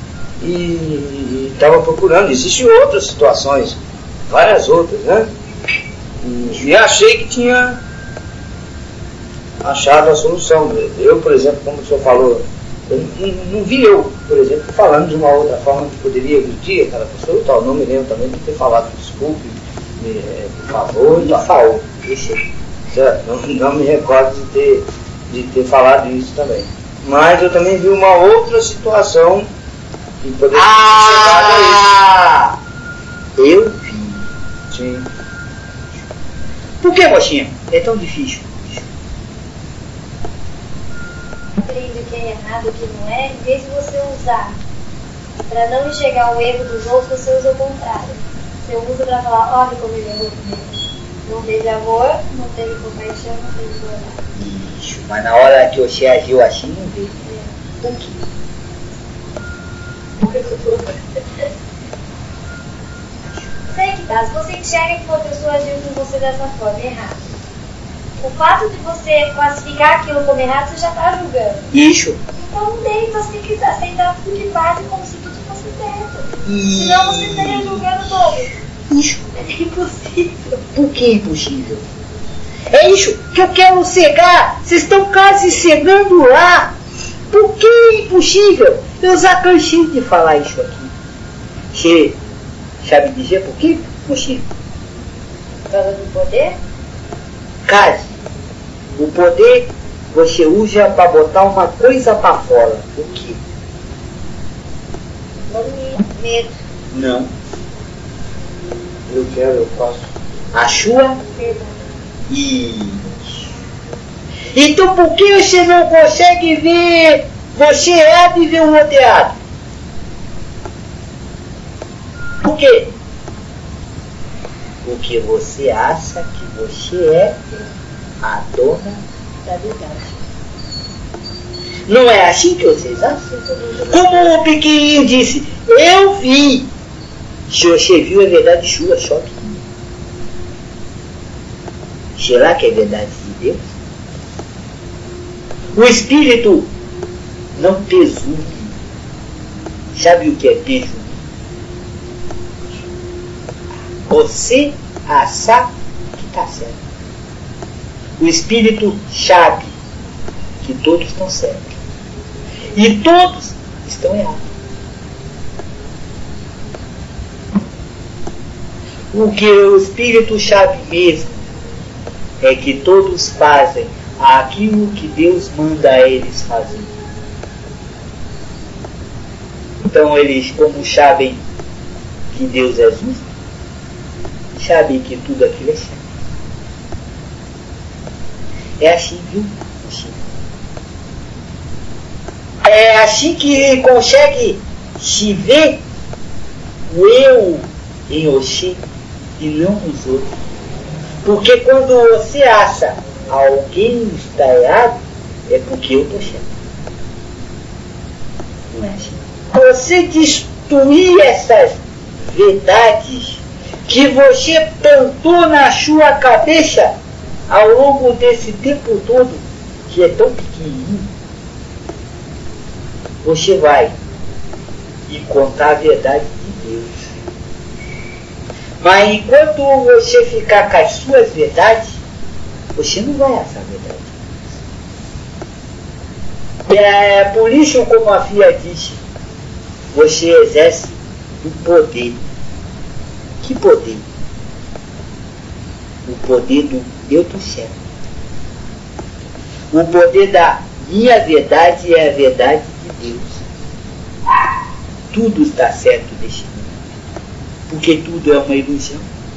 e estava procurando. Existem outras situações, várias outras, né? E, e achei que tinha achado a solução. Eu, por exemplo, como o senhor falou, eu não, não vi eu, por exemplo, falando de uma outra forma que poderia agredir aquela pessoa e tal. Não me lembro também de ter falado desculpe, me, é, por favor, e tal. Falou, deixa aí. Certo? Não, não me recordo de ter, de ter falado isso também. Mas eu também vi uma outra situação que poderia ter chegado a isso. Eu vi. Sim. Por que, mocinha? É tão difícil. Aprende o que é errado, o que não é, em vez de você usar para não enxergar o erro dos outros, você usa o contrário. Você usa para falar, olha como ele errou comigo. Não teve amor, não teve compaixão, não teve coragem. Isso, mas na hora que você agiu assim, não veio. É. Por quê? Sei que tá, se você enxerga que uma pessoa agiu com você dessa forma, é errado. O fato de você classificar aquilo como errado, você já está julgando. Isso. Então não deita, você tem que aceitar tudo que faz como se tudo fosse certo. E... Senão você estaria julgando todos. Isso. É impossível. Por que impossível? É isso que eu quero cegar. Vocês estão quase cegando lá. Por que é impossível? Eu já cansei de falar isso aqui. Você sabe dizer por quê? Oxi. Por causa do poder? Case. O poder você usa para botar uma coisa para fora. O quê? Medo. Não. Eu quero, eu faço. A sua? Verdade. Isso. Então por que você não consegue ver você é e ver o rodeado? Por quê? Porque você acha que você é a dona da verdade. Não é assim que vocês acham? Como o pequenininho disse, eu vi. Se você viu, é verdade sua, choque. Será que é verdade de Deus? O Espírito não presume. Sabe o que é presume? Você achar que está certo. O Espírito sabe que todos estão certos. E todos estão errados. O que o Espírito sabe mesmo é que todos fazem aquilo que Deus manda a eles fazer. Então eles, como sabem que Deus é justo, sabem que tudo aquilo é certo. É assim, viu? Assim. É assim que ele consegue se ver o eu em você e não nos outros. Porque quando você acha alguém está errado, é porque eu estou certo. Não é assim. Você destruir essas verdades que você plantou na sua cabeça ao longo desse tempo todo, que é tão pequenininho, você vai encontrar a verdade de Deus. Mas enquanto você ficar com as suas verdades, você não vai achar a verdade. É por isso, como a filha disse, você exerce o poder. Que poder? O poder do eu estou certo. O poder da minha verdade é a verdade de Deus. Tudo está certo neste mundo. Porque tudo é uma ilusão.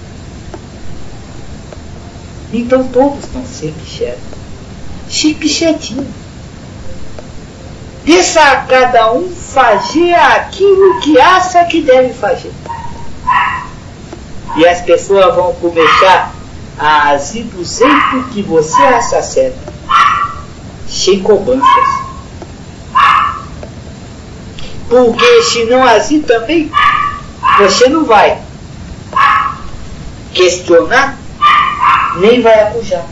Então todos estão sempre certos. Sempre certinho. Deixa a cada um fazer aquilo que acha que deve fazer. E as pessoas vão começar a agir do jeito que você acha certo. Sem cobranças. Porque se não agir também, você não vai questionar, nem vai acusar.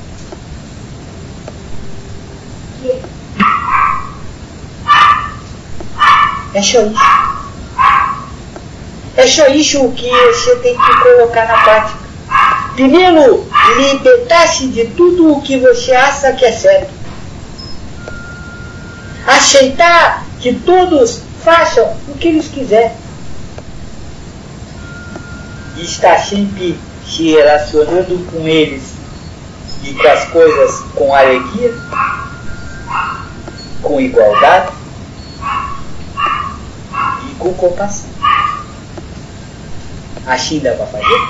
É só isso. É só isso que você tem que colocar na prática. Primeiro, libertar-se de tudo o que você acha que é certo. Aceitar que todos façam o que eles quiserem. E estar sempre se relacionando com eles e com as coisas com alegria, com igualdade e com compaixão. Assim dá para fazer?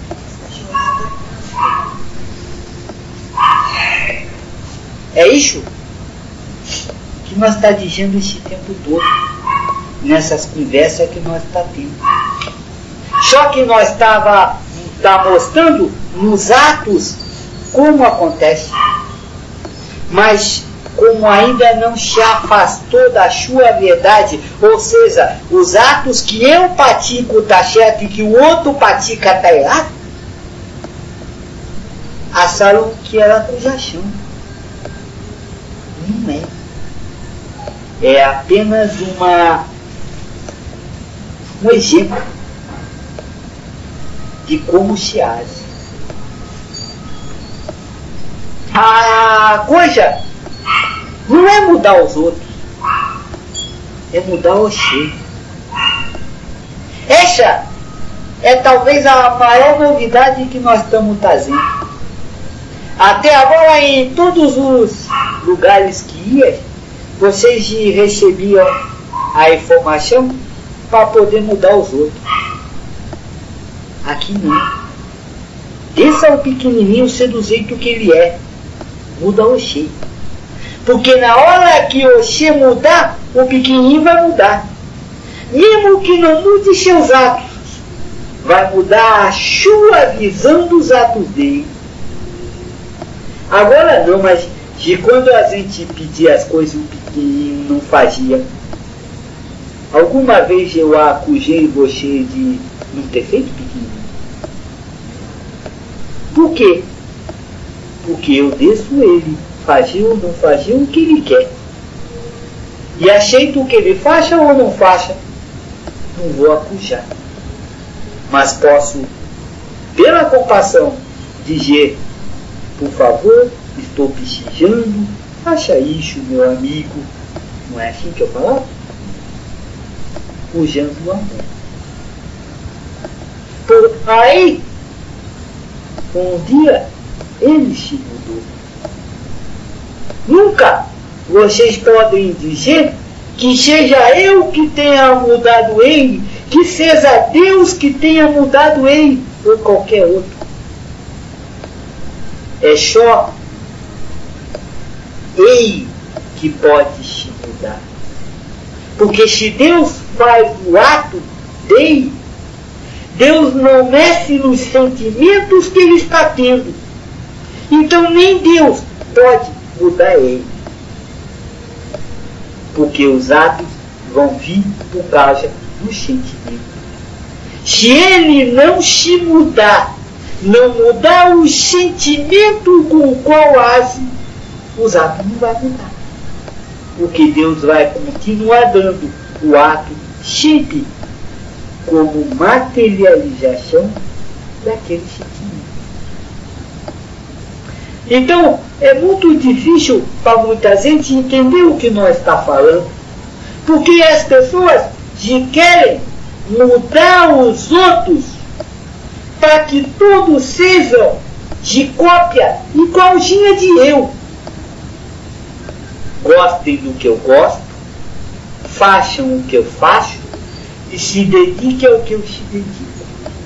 É isso que nós está dizendo esse tempo todo, nessas conversas que nós está tendo. Só que nós estava tá mostrando nos atos como acontece. Mas como ainda não se afastou da sua verdade, ou seja, os atos que eu pratico está certo e que o outro pratica está errado, acharam que era acusação. Não é. É apenas uma um exemplo de como se age. A coisa não é mudar os outros, é mudar você. Essa é talvez a maior novidade que nós estamos trazendo. Até agora, em todos os lugares que ia, vocês recebiam a informação para poder mudar os outros. Aqui não. Deixa o pequenininho ser do jeito que ele é. Muda o Oxê. Porque na hora que o Oxê mudar, o pequenininho vai mudar. Mesmo que não mude seus atos, vai mudar a sua visão dos atos dele. Agora não, mas de quando a gente pedia as coisas, o pequenininho não fazia. Alguma vez eu acusei você de não ter feito pequenininho? Por quê? Porque eu deixo ele fazer ou não fazer o que ele quer. E aceito que ele faça ou não faça. Não vou acusar. Mas posso, pela compaixão, dizer: por favor, estou precisando, faça isso, meu amigo. Não é assim que eu falo? Usando o amor. Por aí, um dia, ele se mudou. Nunca vocês podem dizer que seja eu que tenha mudado ele, que seja Deus que tenha mudado ele, ou qualquer outro. É só ele que pode se mudar. Porque se Deus faz o ato dele, Deus não mexe nos sentimentos que ele está tendo. Então nem Deus pode mudar ele. Porque os atos vão vir por causa do sentimento. Se ele não se mudar, não mudar o sentimento com o qual age, os atos não vão mudar. Porque Deus vai continuar dando o ato sempre como materialização daquele sentimento. Então, é muito difícil para muita gente entender o que nós estamos falando. Porque as pessoas de querem mudar os outros para que todos sejam de cópia igualzinha de eu. Gostem do que eu gosto, façam o que eu faço e se dediquem ao que eu se dedico.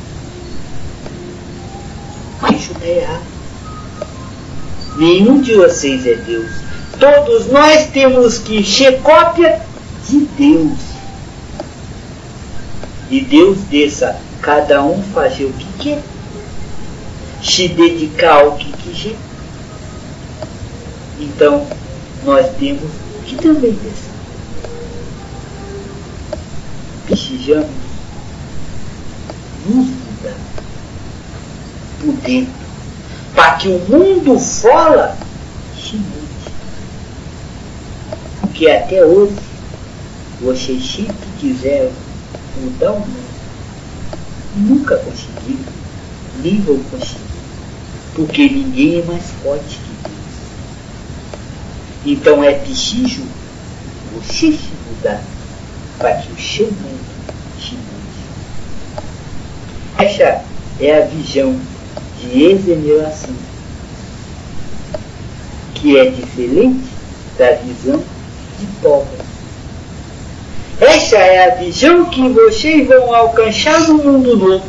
Mas isso é errado. Nenhum de vocês é Deus. Todos nós temos que ser cópia de Deus. E Deus deixa cada um fazer o que quer, se dedicar ao que quiser. Então, nós temos que também deixar. Precisamos nos mudar por dentro, para que o mundo fora se mude. Porque até hoje, vocês sempre quiseram mudar o mundo. Nunca conseguiram, nem vão conseguir. Porque ninguém é mais forte que Deus. Então é preciso você se mudar para que o seu mundo se mude. Essa é a visão de exoneração, que é diferente da visão de pobre. Essa é a visão que vocês vão alcançar no mundo novo.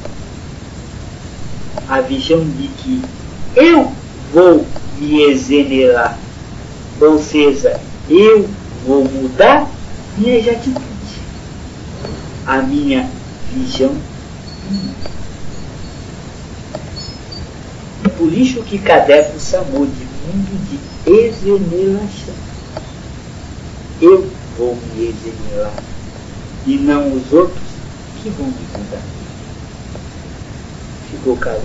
A visão de que eu vou me exonerar, ou seja, eu vou mudar minhas atitudes, a minha visão. É por isso que Kardec chamou de mundo de exoneração. Eu vou me exonerar e não os outros que vão me mudar. Ficou claro?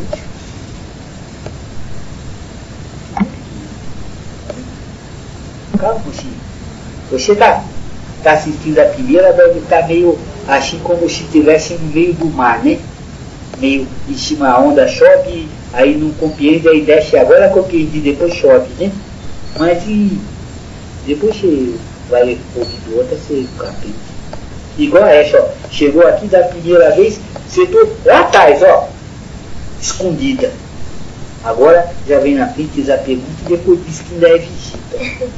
Calma, mocinho. Você está tá assistindo a primeira, deve estar meio assim como se estivesse no meio do mar, né? Meio em cima, a onda chove, aí não compreende, aí desce agora, compreende, depois chove, né? Mas e depois você vai ouvindo outra, você capeta. Igual essa, ó. Chegou aqui da primeira vez, escritura lá atrás, ó, escondida. Agora já vem na frente, diz a pergunta e depois diz que ainda é visita.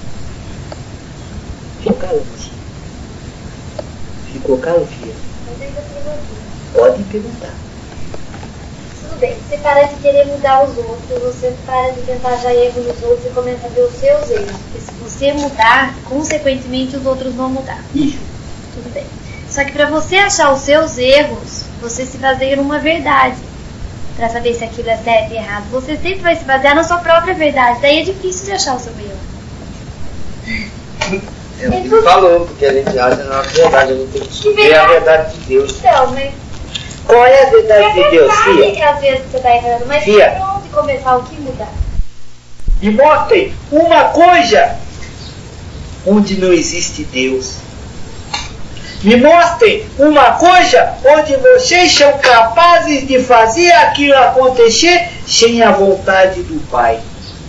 Ficou calo, filha? Ficou calo, filha? Pode perguntar. Tudo bem, você para de querer mudar os outros, você para de tentar achar erro nos outros e começa a ver os seus erros. Porque se você mudar, consequentemente os outros vão mudar. Isso. Tudo bem. Só que para você achar os seus erros, você se baseia numa verdade. Para saber se aquilo é certo e errado. Você sempre vai se basear na sua própria verdade. Daí é difícil de achar o seu erro. É o que ele falou, porque a gente acha na verdade, a gente tem que descobrir a verdade de Deus. Então, mas... Qual é a verdade é de Deus, verdade filha? que às vezes você está errando, mas Filha. por onde começar, o que mudar? Me mostrem uma coisa onde não existe Deus. Me mostrem uma coisa onde vocês são capazes de fazer aquilo acontecer sem a vontade do Pai.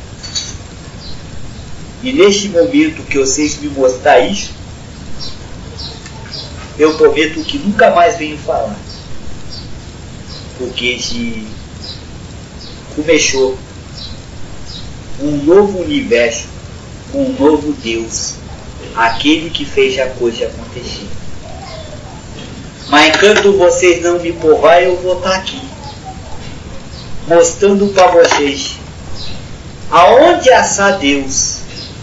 E neste momento que vocês me mostrarem isso, eu prometo que nunca mais venho falar. Porque se começou um novo universo, um novo Deus, aquele que fez a coisa acontecer. Mas enquanto vocês não me provarem, eu vou estar aqui, mostrando para vocês aonde assar Deus,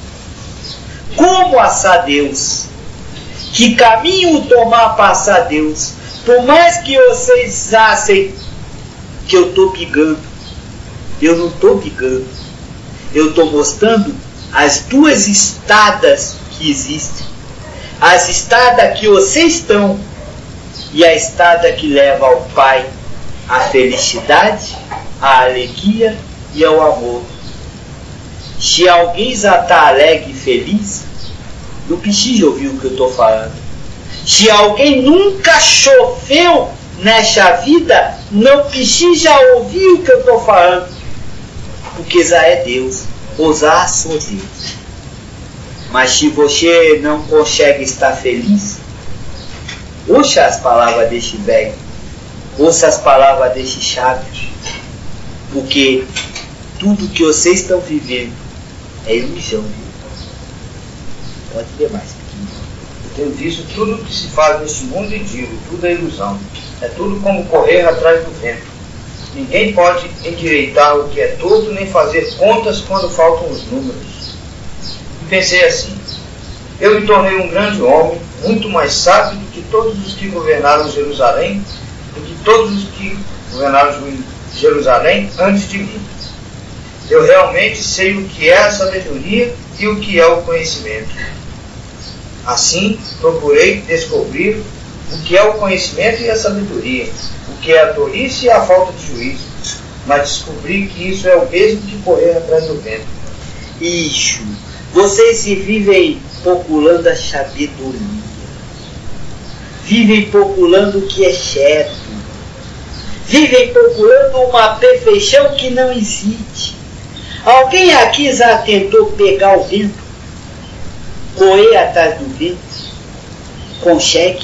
como assar Deus, que caminho tomar para assar Deus. Por mais que vocês achem que eu estou brigando, eu não estou brigando, eu estou mostrando as duas estradas que existem, as estradas que vocês estão e a estrada que leva ao Pai, à felicidade, à alegria e ao amor. Se alguém já está alegre e feliz, não precisa ouvir o que eu estou falando. Se alguém nunca sofreu nesta vida, não precisa ouvir o que eu estou falando, porque já é Deus, ou já sou Deus. Mas se você não consegue estar feliz, ouça as palavras deste velho, ouça as palavras deste sábio, porque tudo que vocês estão vivendo é ilusão. Pode ver mais. Eu tenho visto tudo que se faz neste mundo e digo, tudo é ilusão. É tudo como correr atrás do vento. Ninguém pode endireitar o que é torto, nem fazer contas quando faltam os números. E pensei assim, eu me tornei um grande homem, muito mais sábio do que todos os que governaram Jerusalém, do que todos os que governaram Jerusalém antes de mim. Eu realmente sei o que é a sabedoria e o que é o conhecimento. Assim, procurei descobrir o que é o conhecimento e a sabedoria, o que é a tolice e a falta de juízo, mas descobri que isso é o mesmo que correr atrás do vento. Isso, vocês se vivem procurando a sabedoria, vivem procurando o que é certo, vivem procurando uma perfeição que não existe. Alguém aqui já tentou pegar o vento, correr atrás do vento? Consegue?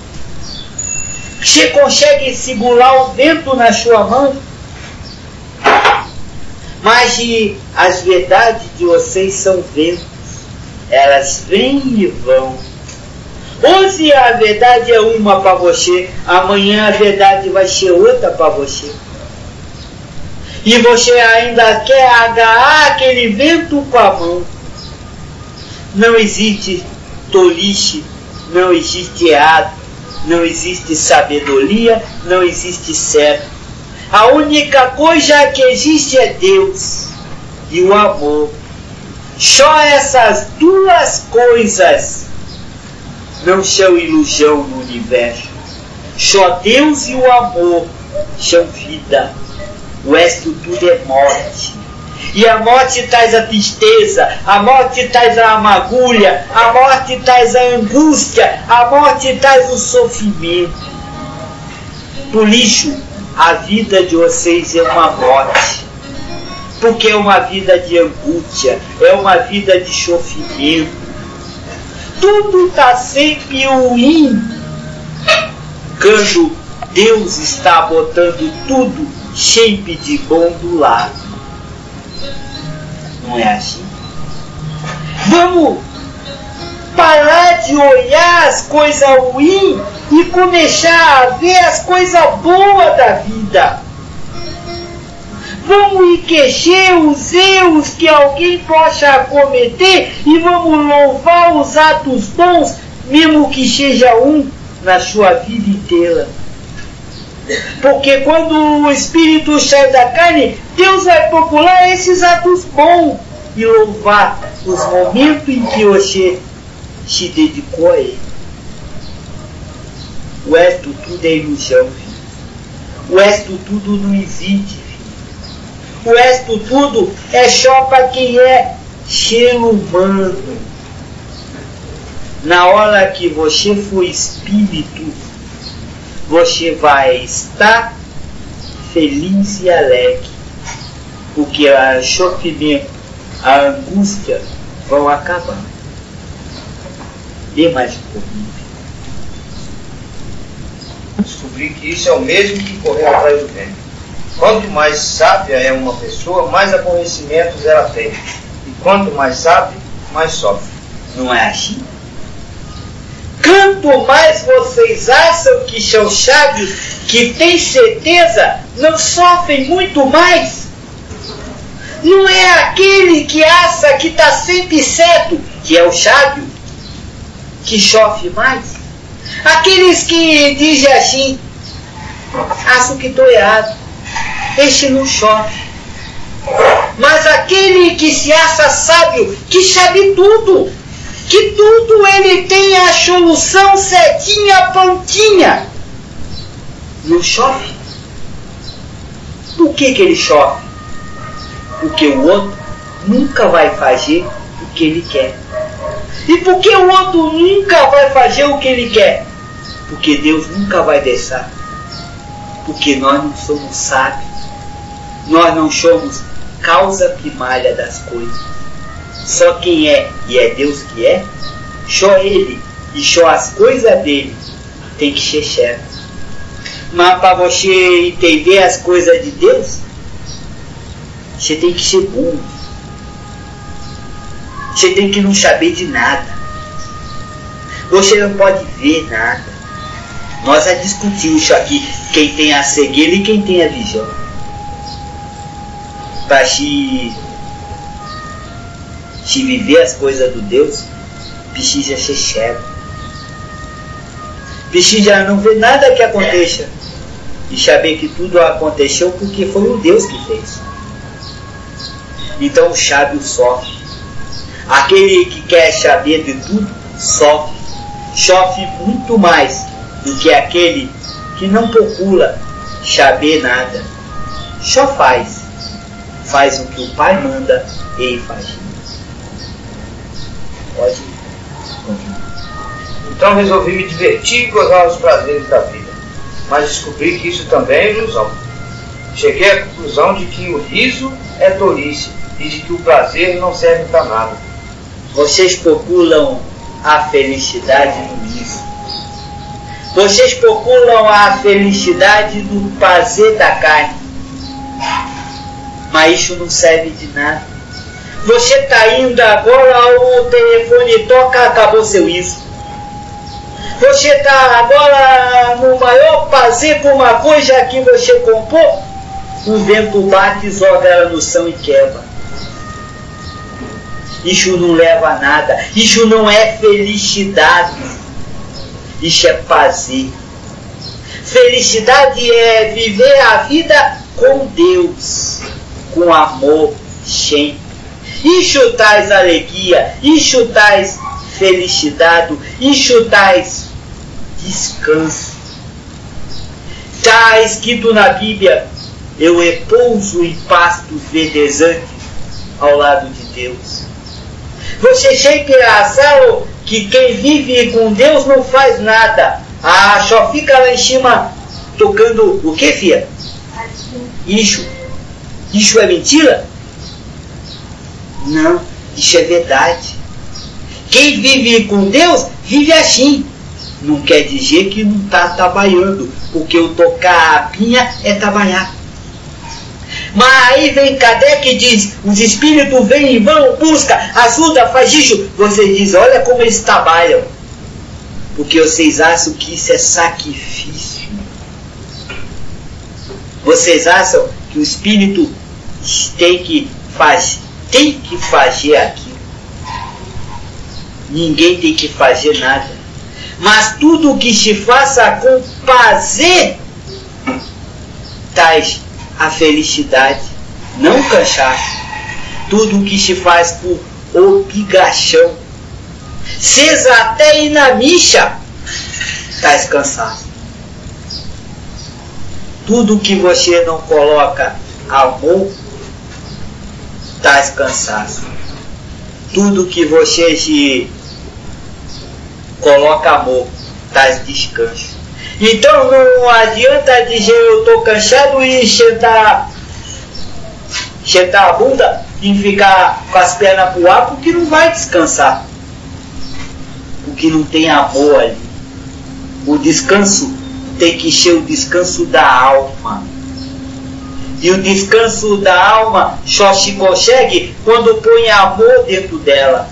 Você consegue segurar o vento na sua mão? Mas as verdades de vocês são ventos, elas vêm e vão. Hoje a verdade é uma para você, amanhã a verdade vai ser outra para você. E você ainda quer agarrar aquele vento com a mão. Não existe tolice, não existe errado, não existe sabedoria, não existe certo. A única coisa que existe é Deus e o amor. Só essas duas coisas não são ilusão no universo. Só Deus e o amor são vida. O resto tudo é morte. E a morte traz a tristeza, a morte traz a amargura, a morte traz a angústia, a morte traz o sofrimento. Por isso, a vida de vocês é uma morte. Porque é uma vida de angústia, é uma vida de sofrimento. Tudo está sempre ruim quando Deus está botando tudo shape de bom do lado. Não é assim? Vamos parar de olhar as coisas ruins e começar a ver as coisas boas da vida. Vamos esquecer os erros que alguém possa cometer e vamos louvar os atos bons, mesmo que seja um na sua vida inteira. Porque quando o Espírito sai da carne, Deus vai procurar esses atos bons e louvar os momentos em que você se dedicou a ele. O resto tudo é ilusão, filho. O resto tudo não existe, filho. O resto tudo é só para quem é ser humano. Na hora que você for espírito, você vai estar feliz e alegre, porque o sofrimento, a angústia vão acabar. Dê mais um pouquinho. Descobri que isso é o mesmo que correr atrás do vento. Quanto mais sábia é uma pessoa, mais aborrecimentos ela tem. E quanto mais sabe, mais sofre. Não é assim? Quanto mais vocês acham que são sábios, que têm certeza, não sofrem muito mais. Não é aquele que acha que está sempre certo, que é o sábio, que sofre mais. Aqueles que dizem assim, acho que estou errado, este não sofre. Mas aquele que se acha sábio, que sabe tudo, que tudo ele tem a solução certinha, prontinha, não sofre. Por que que ele sofre? Porque o outro nunca vai fazer o que ele quer. E por que o outro nunca vai fazer o que ele quer? Porque Deus nunca vai deixar. Porque nós não somos sábios. Nós não somos causa primária das coisas. Só quem é, e é Deus que é, só Ele e só as coisas dele tem que ser certo. Mas para você entender as coisas de Deus, você tem que ser burro. Você tem que não saber de nada. Você não pode ver nada. Nós já discutimos isso aqui, quem tem a cegueira e quem tem a visão. Para se, se viver as coisas do Deus, precisa ser cego. Precisa não ver nada que aconteça e saber que tudo aconteceu porque foi o Deus que fez. Então o sábio sofre. Aquele que quer saber de tudo, sofre. Sofre muito mais do que aquele que não procura saber nada. Só faz. Faz o que o Pai manda e ele faz. Pode continuar. Então resolvi me divertir e gozar os prazeres da vida. Mas descobri que isso também é ilusão. Cheguei à conclusão de que o riso é tolice e de que o prazer não serve para nada. Vocês procuram a felicidade no riso. Vocês procuram a felicidade no prazer da carne. Mas isso não serve de nada. Você está indo agora, o telefone toca, acabou seu riso. Você está agora no maior prazer com uma coisa que você comprou, o vento bate, joga ela no chão e quebra. Isso não leva a nada. Isso não é felicidade. Isso é prazer. Felicidade é viver a vida com Deus, com amor sempre. Isso traz alegria, isso traz felicidade, isso traz descanso. Está escrito na Bíblia, eu repouso em pastos verdejantes ao lado de Deus. Você sempre acharam que quem vive com Deus não faz nada. Ah, só fica lá em cima tocando o que, filha? Isso. Isso é mentira? Não, isso é verdade. Quem vive com Deus, vive assim. não quer dizer que não está trabalhando, porque o tocar a pinha é trabalhar. Mas aí vem Kardec e diz, os espíritos vêm e vão, busca, ajuda, faz isso. Você diz, olha como eles trabalham. Porque vocês acham que isso é sacrifício. Vocês acham que o espírito tem que fazer, tem que fazer aquilo. Ninguém tem que fazer nada. Mas tudo que se faça com prazer traz a felicidade, não cansaço. Tudo que se faz por obrigação, seja até ir na missa, traz cansaço. Tudo que você não coloca amor, traz cansaço. Tudo que você se coloca amor, traz descanso. Então não adianta dizer eu estou cansado e sentar, sentar a bunda e ficar com as pernas para o ar, porque não vai descansar. Porque não tem amor ali. O descanso tem que ser o descanso da alma. E o descanso da alma só se consegue quando põe amor dentro dela.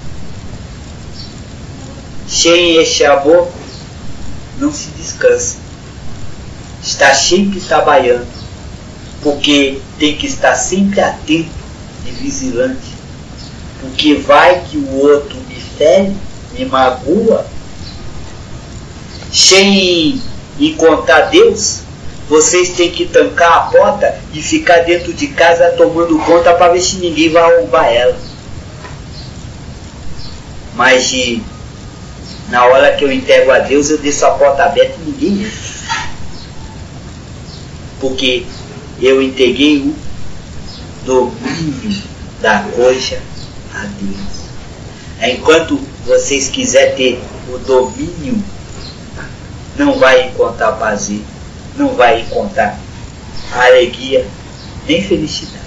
Sem esse amor, não se descansa. Está sempre trabalhando, porque tem que estar sempre atento e vigilante. Porque vai que o outro me fere, me magoa. Sem encontrar Deus, vocês têm que trancar a porta e ficar dentro de casa tomando conta para ver se ninguém vai arrombar ela. Mas de, na hora que eu entrego a Deus, eu deixo a porta aberta e ninguém entra. Porque eu entreguei o domínio da coisa a Deus. Enquanto vocês quiserem ter o domínio, não vai encontrar prazer, não vai encontrar alegria, nem felicidade.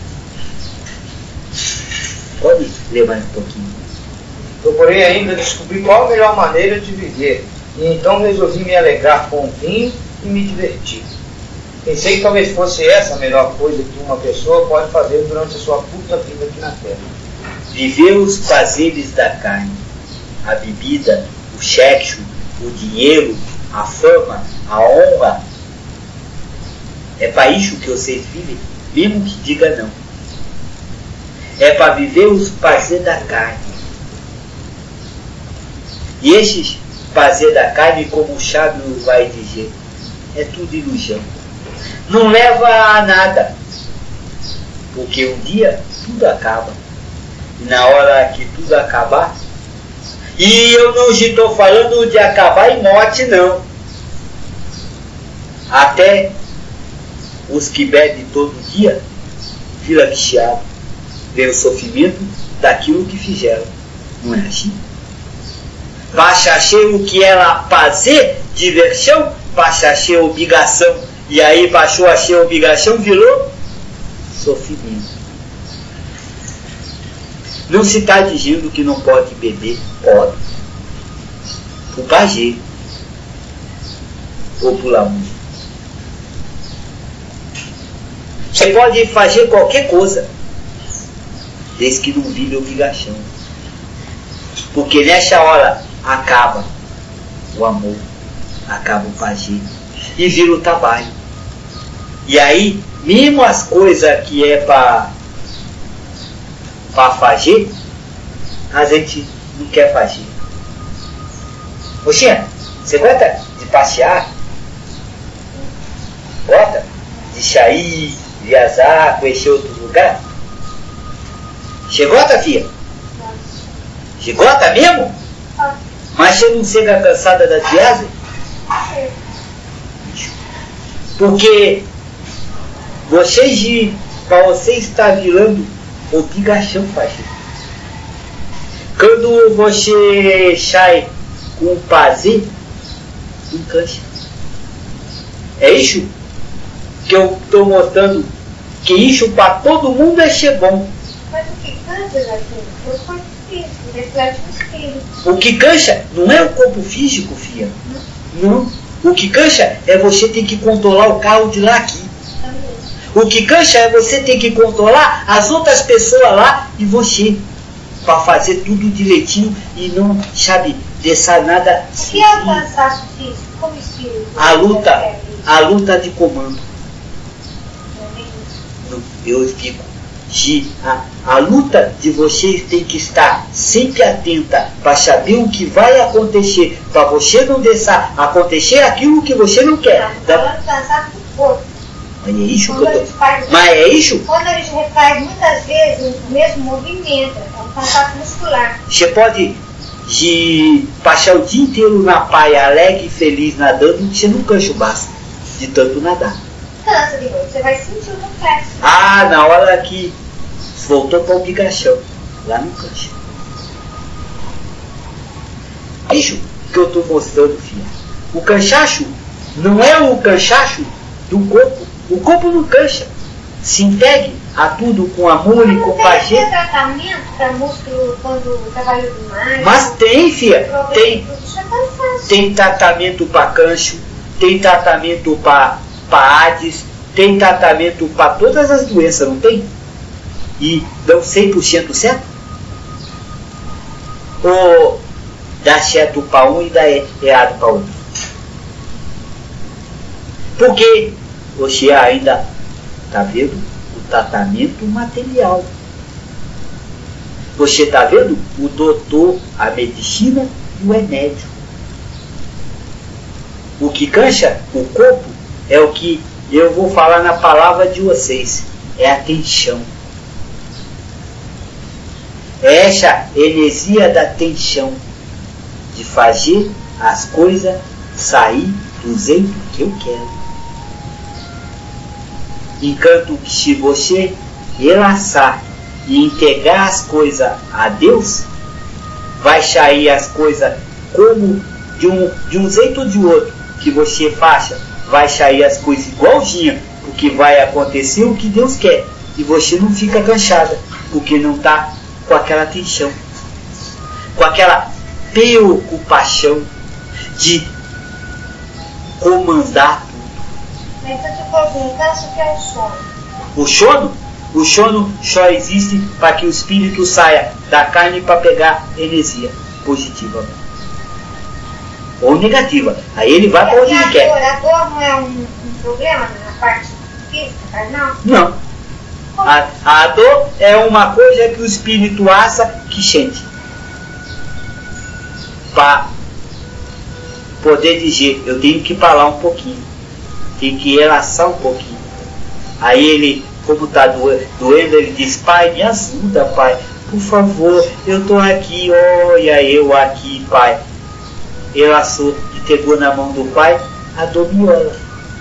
Pode ler mais um pouquinho. Procurei ainda descobrir qual a melhor maneira de viver, e então resolvi me alegrar com o vinho e me divertir. Pensei que talvez fosse essa a melhor coisa que uma pessoa pode fazer durante a sua curta vida aqui na Terra. Viver os prazeres da carne, a bebida, o sexo, o dinheiro, a fama, a honra. É para isso que vocês vivem, mesmo que diga não. É para viver os prazeres da carne. E esses prazeres da carne, como o sábio vai dizer, é tudo ilusão. Não leva a nada. Porque um dia tudo acaba. E na hora que tudo acabar, e eu não estou falando de acabar em morte, não. Até os que bebem todo dia, vira viciado, vê o sofrimento daquilo que fizeram. Não é assim? Passa a ser o que era prazer, diversão, passa a ser obrigação. E aí passou a ser obrigação, virou sofrimento. Não se está dizendo que não pode beber, pode. Por prazer. Ou por amor. Você pode fazer qualquer coisa, desde que não vire obrigação. Porque nessa hora acaba o amor, acaba o prazer e vira o trabalho. E aí, mesmo as coisas que é para para fazer, a gente não quer fazer. Oxinha, você gosta de passear? Gosta de sair, viajar, conhecer outro lugar? Você gosta, filha? Você gosta mesmo? Mas você não chega cansada da viagem? Porque vocês, para você estar virando obrigação fazer. Quando você sai com prazer, não cansa. É isso que eu estou mostrando, que isso para todo mundo é ser bom. Mas o que cansa, Joaquim, é o corpo físico, reflete no espírito. O que cansa não é o corpo físico, filha. Não. O que cansa é você ter que controlar o carro de lá aqui. O que cansa é você ter que controlar as outras pessoas lá e você. Para fazer tudo direitinho e não, sabe, deixar nada. O que é o cansaço físico? Como espírito? A luta, a luta de comando. Não, eu explico. De, a, a luta de vocês tem que estar sempre atenta para saber o que vai acontecer, para você não deixar acontecer aquilo que você não quer. Não, falando cansaço do corpo. Mas é isso que eu tô... faz, Mas é isso? Quando a gente refaz muitas vezes o mesmo movimento, é um cansaço muscular. Você pode de passar o dia inteiro na praia, alegre e feliz nadando, você não cansa o braço de tanto nadar. Cansa de novo, você vai sentir o reflexo. Ah, na hora que voltou para a obrigação, lá no cansa. É isso que eu estou mostrando, filha. O cansaço não é o cansaço do corpo. O corpo não cansa. Se entregue a tudo com amor mas e com tem paciência. tratamento para músculo quando trabalha demais? Mas tem, filha. Tem, Isso é cansaço. tem tratamento para canso, tem tratamento para AIDS, tem tratamento para todas as doenças, não tem? E dão cem por cento certo? Ou dá certo para um e dá errado para outro? Porque você ainda está vendo o tratamento material. Você está vendo o doutor, a medicina e o remédio. O que cansa o corpo é o que eu vou falar na palavra de vocês. É a tensão. É essa energia da tensão de fazer as coisas sair do jeito que eu quero. Enquanto que se você relaxar e entregar as coisas a Deus, vai sair as coisas como de um, de um jeito ou de outro que você faça, vai sair as coisas igualzinha, porque vai acontecer o que Deus quer e você não fica cansada, porque não está com aquela tensão, com aquela preocupação de comandar. Então, tipo assim, cansa que é o sono. O sono? O sono só existe para que o espírito saia da carne para pegar energia positiva ou negativa. Aí ele vai para onde ele quer. A dor não é um, um problema na parte física, carnal? Não. A, a dor é uma coisa que o espírito acha que sente. Para poder dizer, eu tenho que falar um pouquinho. Tem que relaxar um pouquinho. Aí ele, como está doendo, ele diz, pai, me ajuda, pai. Por favor, eu estou aqui, olha eu aqui, pai. Relaxou e pegou na mão do pai a domiola.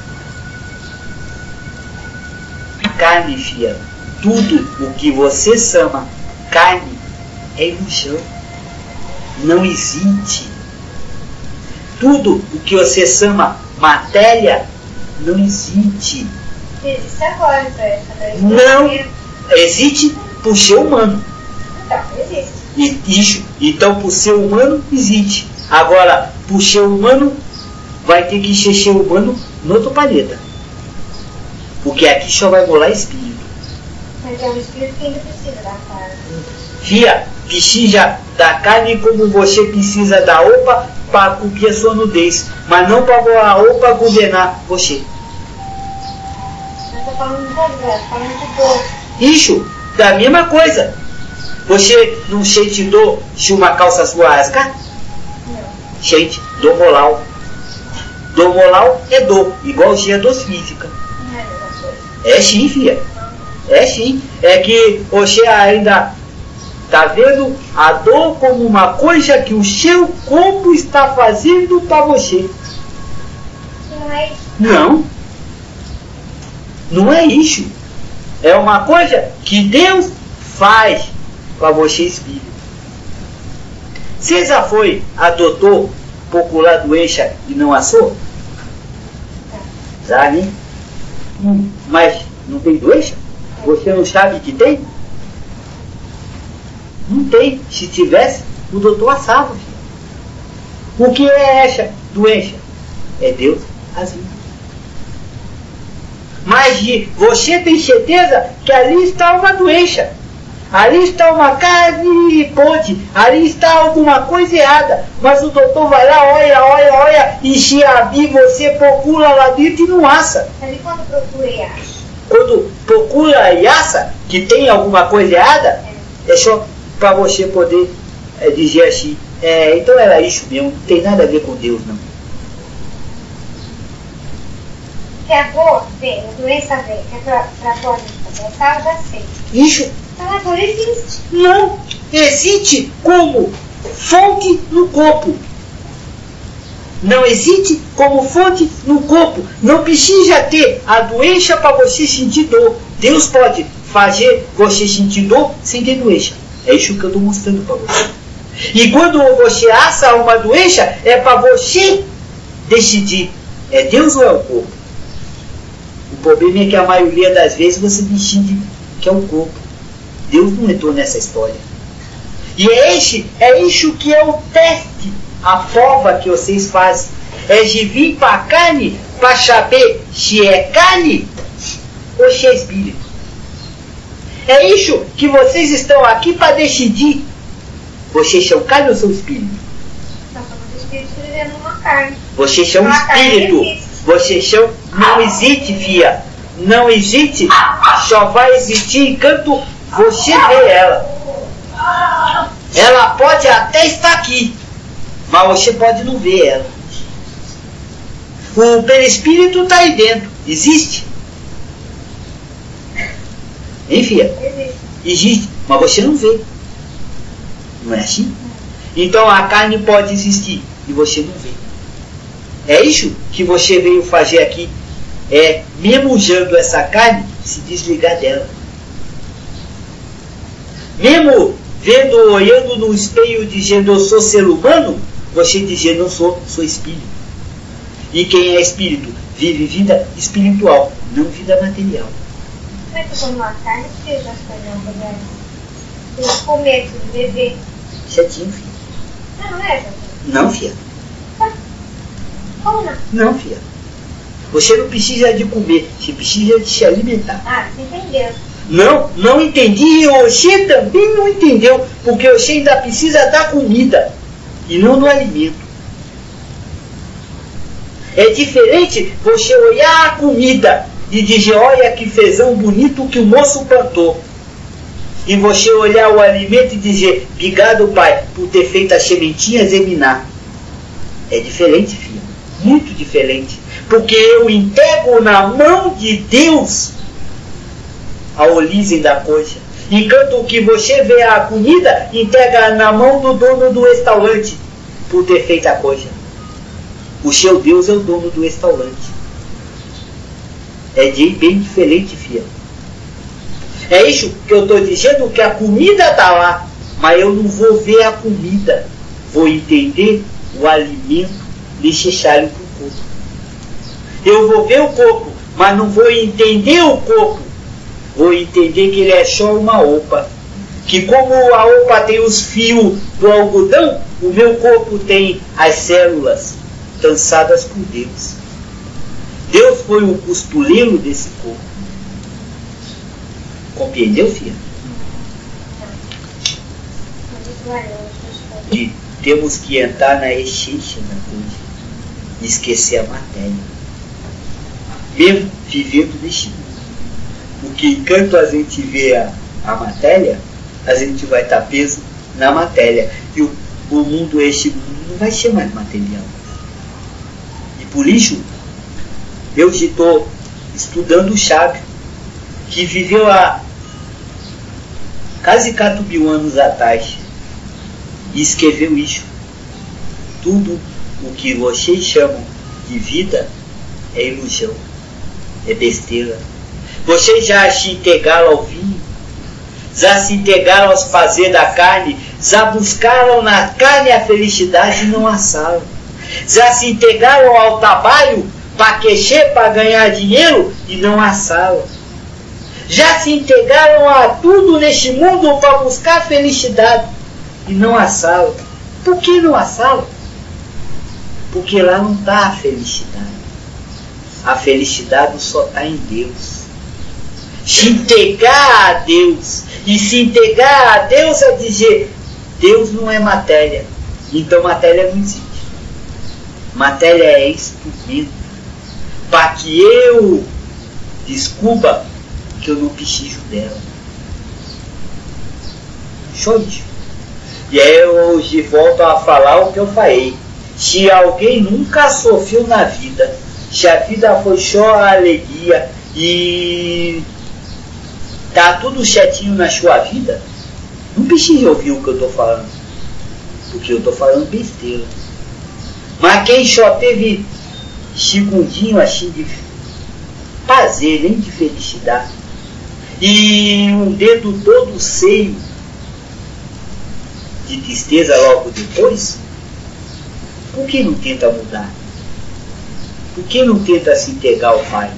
Carne, filha, tudo o que você chama carne é ilusão. Não existe. Tudo o que você chama matéria não existe. Existe agora, então. Não existe por ser humano. Então, existe. E, isso, então, por ser humano, existe. Agora, por ser humano, vai ter que ser ser humano no outro planeta. Porque aqui só vai morar espírito. Mas é um espírito que ainda precisa da carne. Fia, precisa da carne como você precisa da roupa para cobrir a sua nudez, mas não para a roupa governar você. Não estou falando de progresso, falando de dor. Isso, da mesma coisa. Você não sente dor se uma calça sua rasgar? Não. Sente, dor moral. Dor moral é dor, igualzinha a dor física. Não é a mesma coisa. É sim, filha. É sim. É que você ainda está vendo a dor como uma coisa que o seu corpo está fazendo para você. Não é isso. Não. Não é isso. É uma coisa que Deus faz para você, espírito. Você já foi a doutor procurar doença e não achou? Já, né? Hum, mas não tem doença? Você não sabe que tem? Não tem. Se tivesse, o doutor achava. O que é essa doença? é Deus agindo. Mas de, você tem certeza que ali está uma doença, ali está uma carne podre, ali está alguma coisa errada, mas o doutor vai lá, olha, olha, olha, e se abrir, você procura lá dentro e não acha. Mas e quando procura e acha? Quando procura e acha que tem alguma coisa errada, é, é só para você poder é, dizer assim, é, então era isso mesmo, não tem nada a ver com Deus, não. Que a dor vem, a doença vem, que é para a tua vida, eu já sei. Isso A dor existe. não existe como fonte no corpo. Não existe como fonte no corpo. Não precisa ter a doença para você sentir dor. Deus pode fazer você sentir dor sem ter doença. É isso que eu estou mostrando para você. E quando você acha uma doença, é para você decidir, é Deus ou é o corpo? O problema é que a maioria das vezes você decide que é o corpo. Deus não entrou nessa história. E é, esse, é isso que é o teste, a prova que vocês fazem. É de vir para a carne para saber se é carne ou se é espírito. É isso que vocês estão aqui para decidir. Vocês são carne ou são espírito? Nós somos espíritos vivendo numa carne. Vocês são Uma carne espírito. existe. Vocês são... Não existe, filha. Não existe. Só vai existir enquanto você vê ela. Ela pode até estar aqui, mas você pode não ver ela. O perispírito está aí dentro. Existe? Hein, filha? Existe. Existe, mas você não vê. Não é assim? Então a carne pode existir e você não vê. É isso que você veio fazer aqui. É, mesmo usando essa carne, se desligar dela. Mesmo vendo, olhando no espelho, dizendo eu sou ser humano, você dizendo eu sou, sou espírito. E quem é espírito vive vida espiritual, não vida material. Como é que eu estou numa carne? Por que eu já estou olhando para ela? Eu comer, tudo, beber. Certinho, filha. Não, não é, Jota? Não, filha. Como não? Não, filha. Você não precisa de comer, você precisa de se alimentar. Ah, você entendeu. Não, não entendi e você também não entendeu, porque você ainda precisa da comida e não do alimento. É diferente você olhar a comida e dizer, olha que feijão bonito que o moço plantou. E você olhar o alimento e dizer, obrigado, pai, por ter feito as sementinhas germinar. É diferente, filho. Muito diferente. Porque eu entrego na mão de Deus a origem da coisa. Enquanto que você vê a comida, entrega na mão do dono do restaurante por ter feito a coisa. O seu Deus é o dono do restaurante. É de bem diferente, filha. É isso que eu estou dizendo, que a comida está lá, mas eu não vou ver a comida. Vou entender o alimento necessário para o corpo. Eu vou ver o corpo, mas não vou entender o corpo. Vou entender que ele é só uma roupa. Que como a roupa tem os fios do algodão, o meu corpo tem as células trançadas por Deus. Deus foi o costureiro desse corpo. Compreendeu, filha? E temos que entrar na essência da coisa e esquecer a matéria. Mesmo vivendo neste mundo. Porque enquanto a gente vê a, a matéria, a gente vai estar preso na matéria. E o, o mundo, este mundo, não vai ser mais material. E por isso, eu estou estudando o sábio, que viveu há quase quatro mil anos atrás, e escreveu isso. Tudo o que vocês chamam de vida é ilusão, é besteira. Vocês já se entregaram ao vinho, já se entregaram aos fazer da carne, já buscaram na carne a felicidade e não acharam. Já se entregaram ao trabalho para aquecer, para ganhar dinheiro e não acharam. Já se entregaram a tudo neste mundo para buscar felicidade e não acharam. Por que não acharam? Porque lá não está a felicidade. A felicidade só está em Deus. Se entregar a Deus. E se entregar a Deus é dizer, Deus não é matéria. Então matéria não existe. Matéria é instrumento. Para que eu descubra que eu não preciso dela. Só isso. E aí eu hoje volto a falar o que eu falei. Se alguém nunca sofreu na vida, se a vida foi só alegria e tá tudo certinho na sua vida, não precisa ouvir o que eu estou falando, porque eu estou falando besteira. Mas quem só teve segundinho assim de prazer, nem de felicidade, e um dedo todo cheio de tristeza logo depois, por que não tenta mudar? Por que não tenta se entregar ao Pai?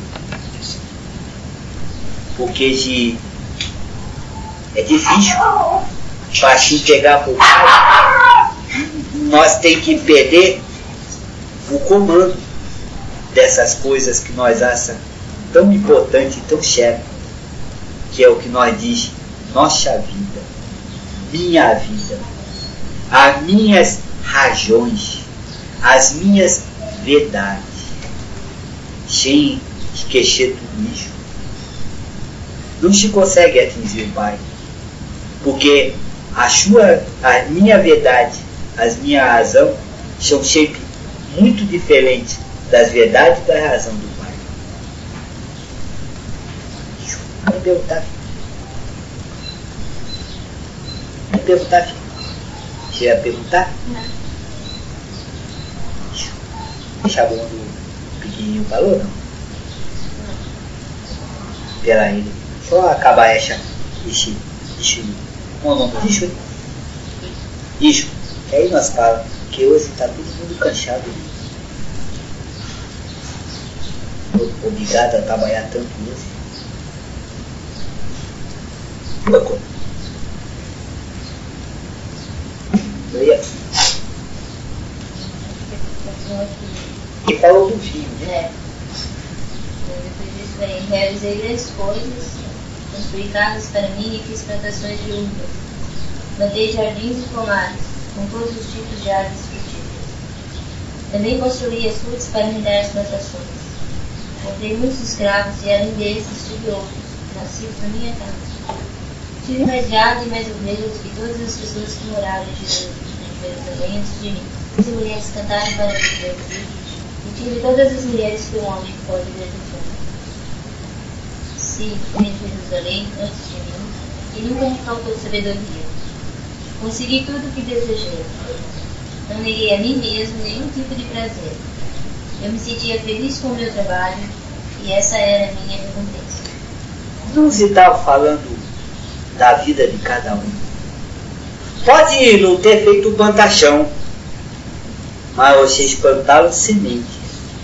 Porque se é difícil para se entregar para o Pai, nós temos que perder o comando dessas coisas que nós achamos tão importante e tão certo, que é o que nós diz, nossa vida, minha vida, as minhas razões, as minhas verdades, sem esquecer tudo isso. Não se consegue atingir o Pai, porque a sua, a minha verdade, as minhas razões são sempre muito diferentes das verdades e da razão do Pai. Vai perguntar, filho. Vai perguntar, filho. Você ia perguntar? Não. Deixa a bunda do pequenininho falou, não? Não. Pera aí. Só acabar essa. Esse. Esse. Como é o nome disso? Isso. Que aí nós falamos. Que hoje está todo mundo cansado. Obrigado a trabalhar tanto hoje. Uma coisa. Eu ia. E falou do filho, né? É. Depois disso vem, realizei grandes coisas, construí casas para mim e fiz plantações de uvas. Plantei jardins e pomares, com todos os tipos de árvores frutíferas. Também construí açudes para me dar as plantações. Comprei muitos escravos e além deles tive outros, nascidos na minha casa. Tive mais gado e mais ovelhas que todas as pessoas que moraram em Jerusalém antes de mim. As mulheres cantaram para mim, e tive todas as mulheres que um homem pode desejar. Sim, em Jerusalém antes de mim, e nunca me faltou sabedoria. Consegui tudo o que desejei. Não neguei a mim mesmo nenhum tipo de prazer. Eu me sentia feliz com o meu trabalho, e essa era a minha recompensa. Não se estava falando da vida de cada um. Pode não ter feito plantação, mas vocês plantaram sementes.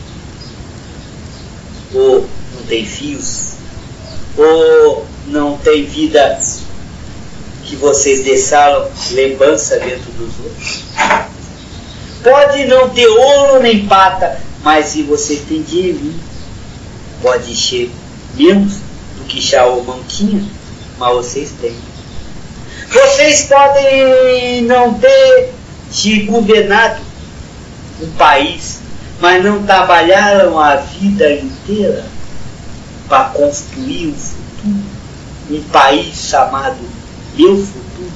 Ou não tem fios, ou não tem vida que vocês deixaram lembrança dentro dos outros. Pode não ter ouro nem prata, mas se você tem dinheirinho, pode ser menos do que Salomão tinha, mas vocês têm. Vocês podem não ter se governado um país, mas não trabalharam a vida inteira para construir um futuro, um país chamado Meu Futuro.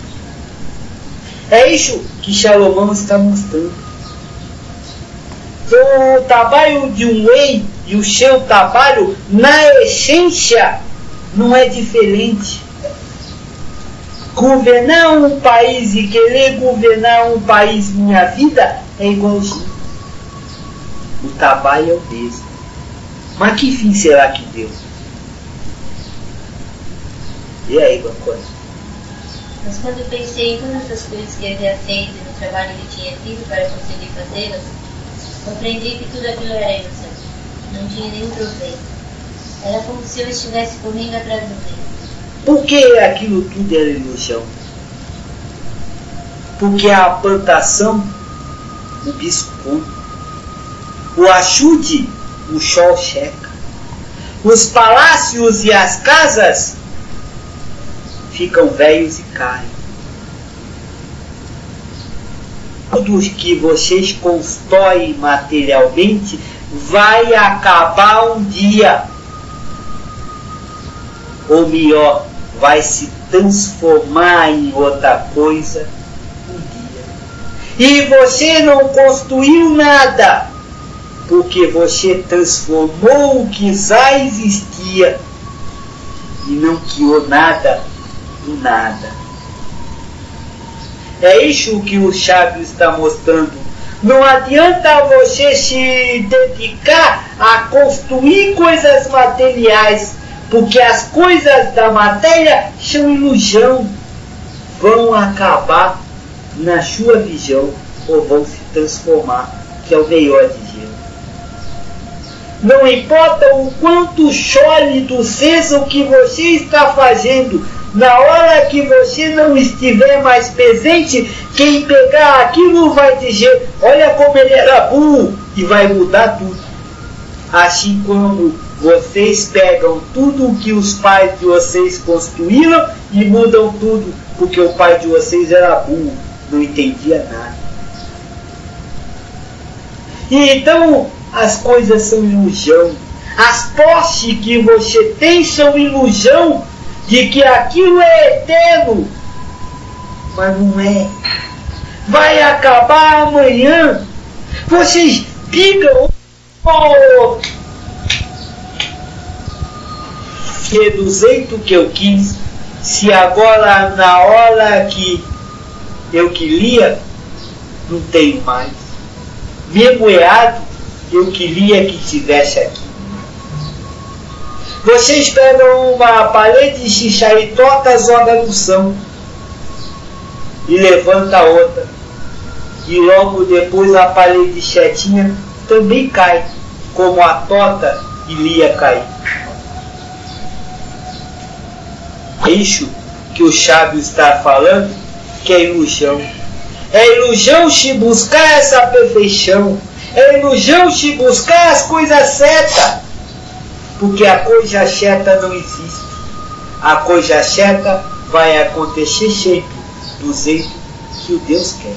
É isso que Salomão está mostrando. O trabalho de um rei e o seu trabalho, na essência, não é diferente. Governar um país e querer governar um país minha vida é igualzinho. O trabalho é o mesmo. Mas que fim será que deu? E aí, Bacana? Mas quando pensei em todas as coisas que havia feito e no trabalho que tinha tido para conseguir fazê-las, compreendi que tudo aquilo era ilusão. Não tinha nenhum proveito. Era como se eu estivesse correndo atrás do vento. Por que aquilo tudo era ilusão? Porque a plantação, o bicho come. o açude, o sol checa. Os palácios e as casas ficam velhos e caem. Tudo que vocês constroem materialmente vai acabar um dia. Ou melhor, vai se transformar em outra coisa um dia. E você não construiu nada, porque você transformou o que já existia e não criou nada do nada. É isso que o sábio está mostrando. Não adianta você se dedicar a construir coisas materiais, porque as coisas da matéria são ilusão, vão acabar na sua visão ou vão se transformar, que é o melhor dizer. Não importa o quanto sólido seja o que você está fazendo, na hora que você não estiver mais presente, quem pegar aquilo vai dizer, olha como ele era burro, e vai mudar tudo. Assim como vocês pegam tudo o que os pais de vocês construíram e mudam tudo, porque o pai de vocês era burro, não entendia nada. E então as coisas são ilusão. As posses que você tem são ilusão de que aquilo é eterno, mas não é. Vai acabar amanhã. Vocês brigam oh, que do jeito que eu quis, se agora na hora que eu queria não tenho mais. Mesmo errado, eu queria que estivesse aqui. Vocês pegam uma parede de xixá e toca, joga no chão e levanta a outra, e logo depois a parede chetinha também cai, como a tota iria cair. É isso que o sábio está falando, que é ilusão. É ilusão se buscar essa perfeição, é ilusão se buscar as coisas certas, porque a coisa certa não existe. A coisa certa vai acontecer sempre do jeito que o Deus quer.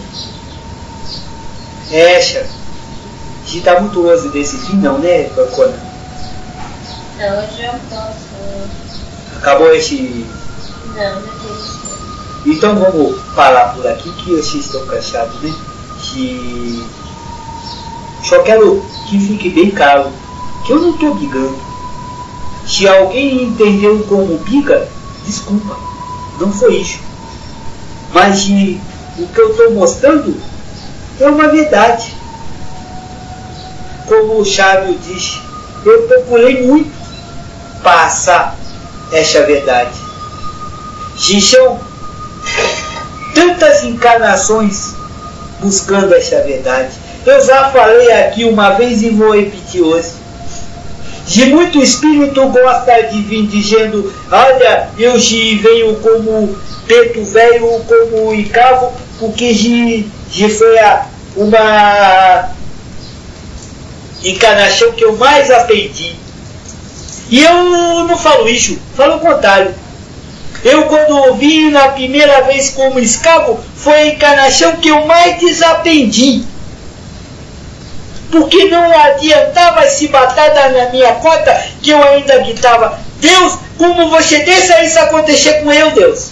É, Essa, a gente está muito longe desse fim, não, né, Bacona? Não, hoje eu posso. Acabou esse. Não, não tem isso. Então vamos parar por aqui, que vocês estão cansados, né? Que... Só quero que fique bem claro que eu não estou brigando. Se alguém entendeu como briga, desculpa, não foi isso. Mas de, o que eu estou mostrando é uma verdade. Como o sábio diz, eu procurei muito passar essa verdade. Se são tantas encarnações buscando essa verdade. Eu já falei aqui uma vez e vou repetir hoje. De muito espírito gosta de vir dizendo, olha, eu já venho como preto velho, como Icavo, porque já foi uma encarnação que eu mais aprendi. E eu não falo isso, falo o contrário. Eu, quando ouvi na primeira vez como escravo, foi a encarnação que eu mais desaprendi. Porque não adiantava se batada na minha conta, que eu ainda gritava, Deus, como você deixa isso acontecer com eu, Deus?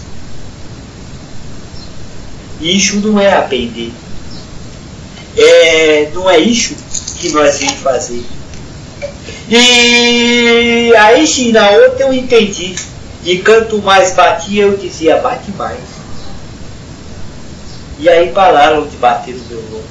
Isso não é aprender. É, não é isso que nós vamos fazer. E aí sim, na outra eu entendi. E quanto mais batia, eu dizia, bate mais. E aí pararam de bater no meu lombo.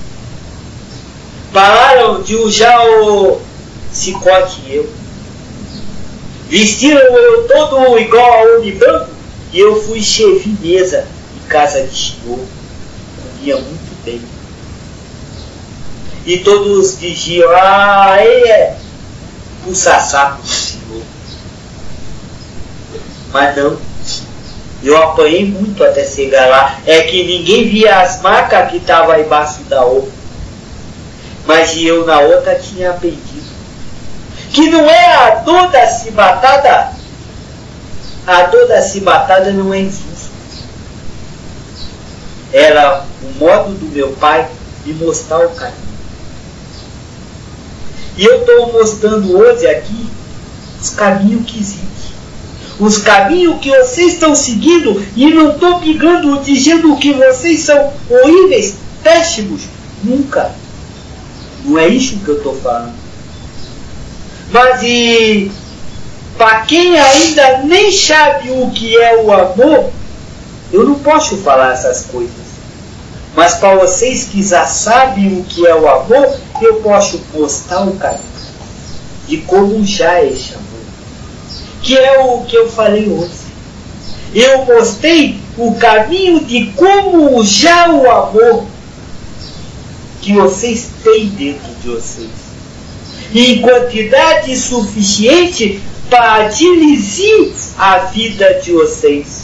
Pararam de usar o chicote eu. Vestiram eu todo igual a homem branco e eu fui servir mesa em casa de senhor. Comia muito bem. E todos diziam, ah, ele é puxa-saco do senhor. Mas não, eu apanhei muito até chegar lá. É que ninguém via as marcas que estavam embaixo da roupa. Mas eu na outra tinha aprendido que não é a dor da cibatada. A dor da cibatada não é injusta. Era o modo do meu pai de mostrar o caminho. E eu estou mostrando hoje aqui os caminhos que existem. Os caminhos que vocês estão seguindo, e não estou brigando dizendo que vocês são horríveis, péssimos. Nunca. Não é isso que eu estou falando. Mas e para quem ainda nem sabe o que é o amor, eu não posso falar essas coisas. Mas para vocês que já sabem o que é o amor, eu posso mostrar o caminho de como já é esse amor. Que é o que eu falei hoje. Eu mostrei o caminho de como já o amor que vocês têm dentro de vocês. Em quantidade suficiente para dirigir a vida de vocês.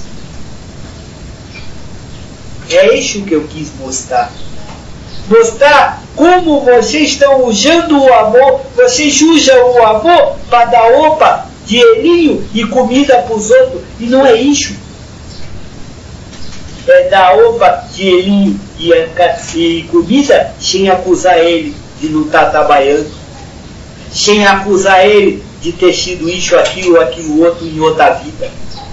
É isso que eu quis mostrar. Mostrar como vocês estão usando o amor. Vocês usam o amor para dar roupa, dinheirinho e comida para os outros. E não é isso. É dar roupa, dinheirinho e, e comida sem acusar ele de não estar trabalhando. Sem acusar ele de ter sido isso, aquilo, aquilo outro em outra vida.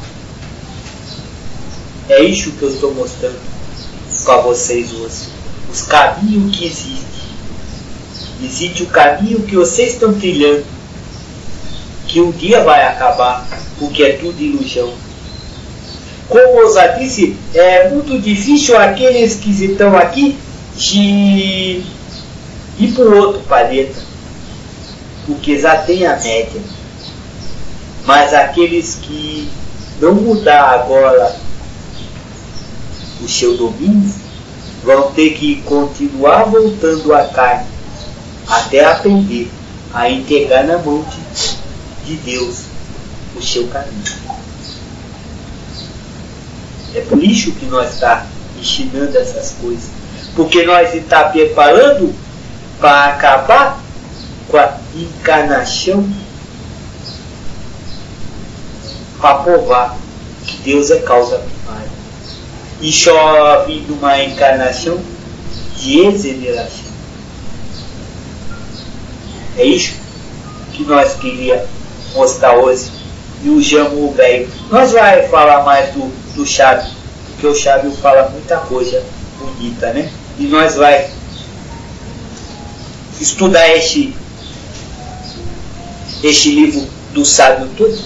É isso que eu estou mostrando para vocês hoje. Os caminhos que existem. Existe o caminho que vocês estão trilhando, que um dia vai acabar, porque é tudo ilusão. Como eu já disse, é muito difícil aqueles que estão aqui de ir para o outro planeta, porque já tem a média. Mas aqueles que não mudar agora o seu domínio, vão ter que continuar voltando à carne, até aprender a entregar na mão de, de Deus o seu caminho. É por isso que nós estamos ensinando essas coisas, porque nós estamos preparando para acabar com a encarnação, para provar que Deus é causa primária. E só vindo uma encarnação de exoneração. É isso que nós queríamos mostrar hoje. E o Jamu velho. Nós vamos falar mais do, do Chábio, porque o Chábio fala muita coisa bonita, né? E nós vamos estudar este, este livro do sábio todo.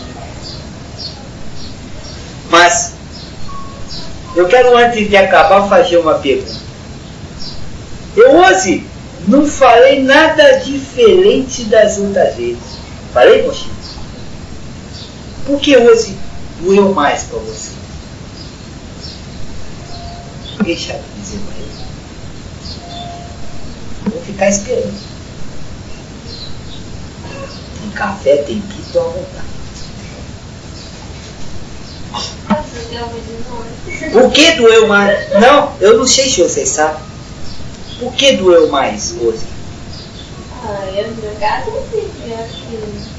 Mas eu quero, antes de acabar, fazer uma pergunta. Eu hoje não falei nada diferente das outras vezes. Falei, mocinho? Por que hoje doeu mais para você? Deixa eu dizer para ele. Vou ficar esperando. Tem café, tem pito à vontade. Por que doeu mais? Não, eu não sei se vocês sabem. Por que doeu mais hoje? Ah, eu no meu caso eu acho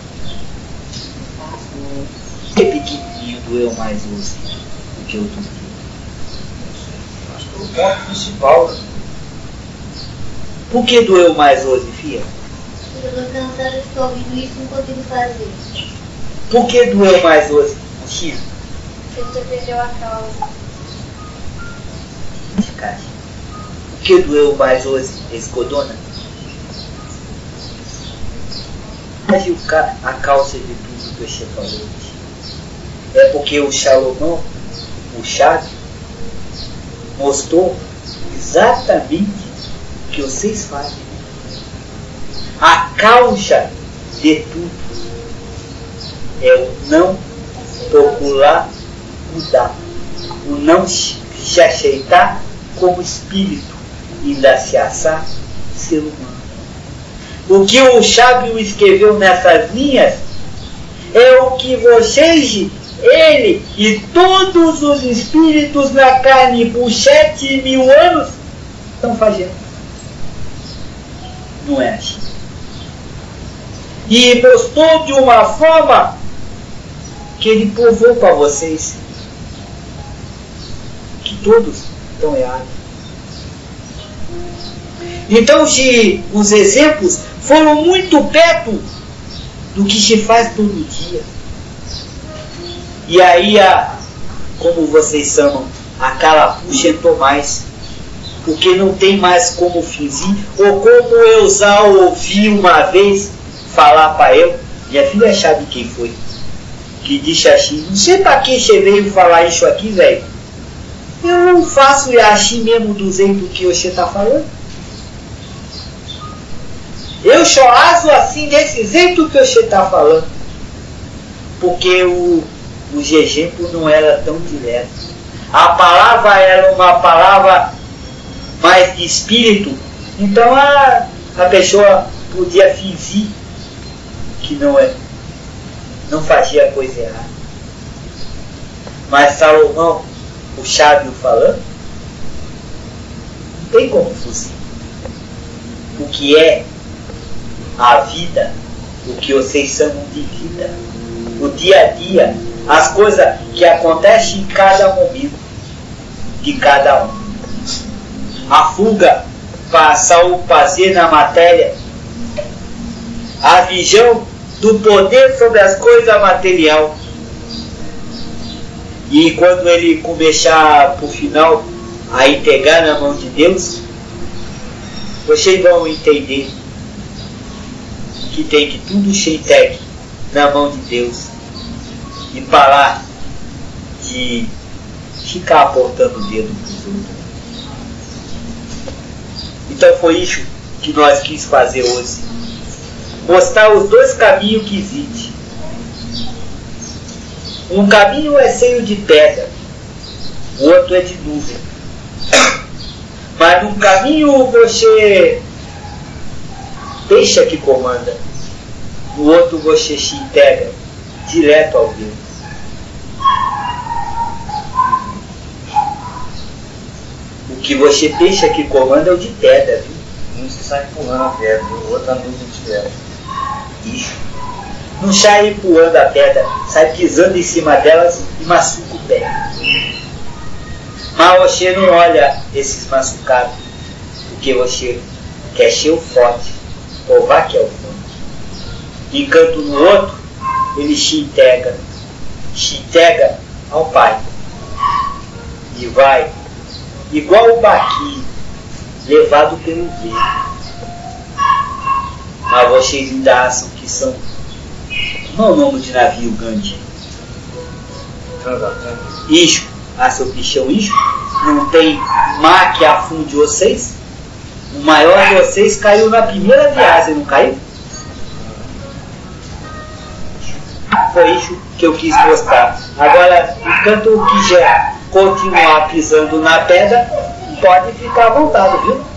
Por que pequenininho doeu mais hoje do que outro dia? Acho que o ponto principal. Por que doeu mais hoje, filha? eu tô cansada de ficar ouvindo isso e não consigo fazer. Por que doeu mais hoje, mocinha? Você perdeu a causa. Por que doeu mais hoje, escodona? Mas o ca... a causa de tudo que você falou hoje é porque o Salomão, o Chábio, mostrou exatamente o que vocês fazem. A causa de tudo é o não procurar mudar, o não se aceitar como espírito e ainda se achar ser humano. O que o Chábio escreveu nessas linhas é o que vocês, ele e todos os espíritos na carne por sete mil anos estão fazendo. não é assim. E mostrou de uma forma que ele provou para vocês que todos estão errados. Então, se os exemplos foram muito perto do que se faz todo dia. E aí, a, como vocês chamam, a carapuça entrou mais. Porque não tem mais como fingir. Ou como eu já ouvi uma vez falar para eu, minha filha sabe quem foi, que disse assim: não sei para que você veio falar isso aqui, velho. Eu não faço assim mesmo do jeito que você está falando. Eu só aso assim desse jeito que você está falando. Porque o, o exemplo não era tão direto. A palavra era uma palavra mais de espírito. Então a, a pessoa podia fingir que não, é, não fazia coisa errada. Mas Salomão, o sábio falando, não tem como fugir. O que é a vida, o que vocês chamam de vida, o dia a dia, as coisas que acontecem em cada momento de cada um. A fuga para o prazer na matéria, a visão do poder sobre as coisas materiais. E quando ele começar por final a entregar na mão de Deus, vocês vão entender que tem que tudo ser entregue na mão de Deus e parar de ficar apontando o dedo para os outros. Então foi isso que nós quis fazer hoje. Mostrar os dois caminhos que existem. Um caminho é cheio de pedra, o outro é de nuvem. Mas num caminho você deixa que comanda, no outro você se integra direto ao Deus. O que você deixa que comanda é o de pedra, viu? Um se sai pulando a pedra, o outro a nuvem de pedra. Isso. Não sai pulando a pedra, sai pisando em cima delas e machuca o pé. Mas você não olha esses machucados, porque você quer ser o forte, provar que é o forte. Enquanto no outro, ele se integra, se integra ao Pai. E vai, igual o barquinho, levado pelo vento. Mas vocês ainda acham que são, não é o nome de navio grande, isso, acham que são isso? Não tem mar que afunde vocês? O maior de vocês caiu na primeira viagem, não caiu? Foi isso que eu quis mostrar. Agora, enquanto quiser continuar pisando na pedra, pode ficar à vontade, viu?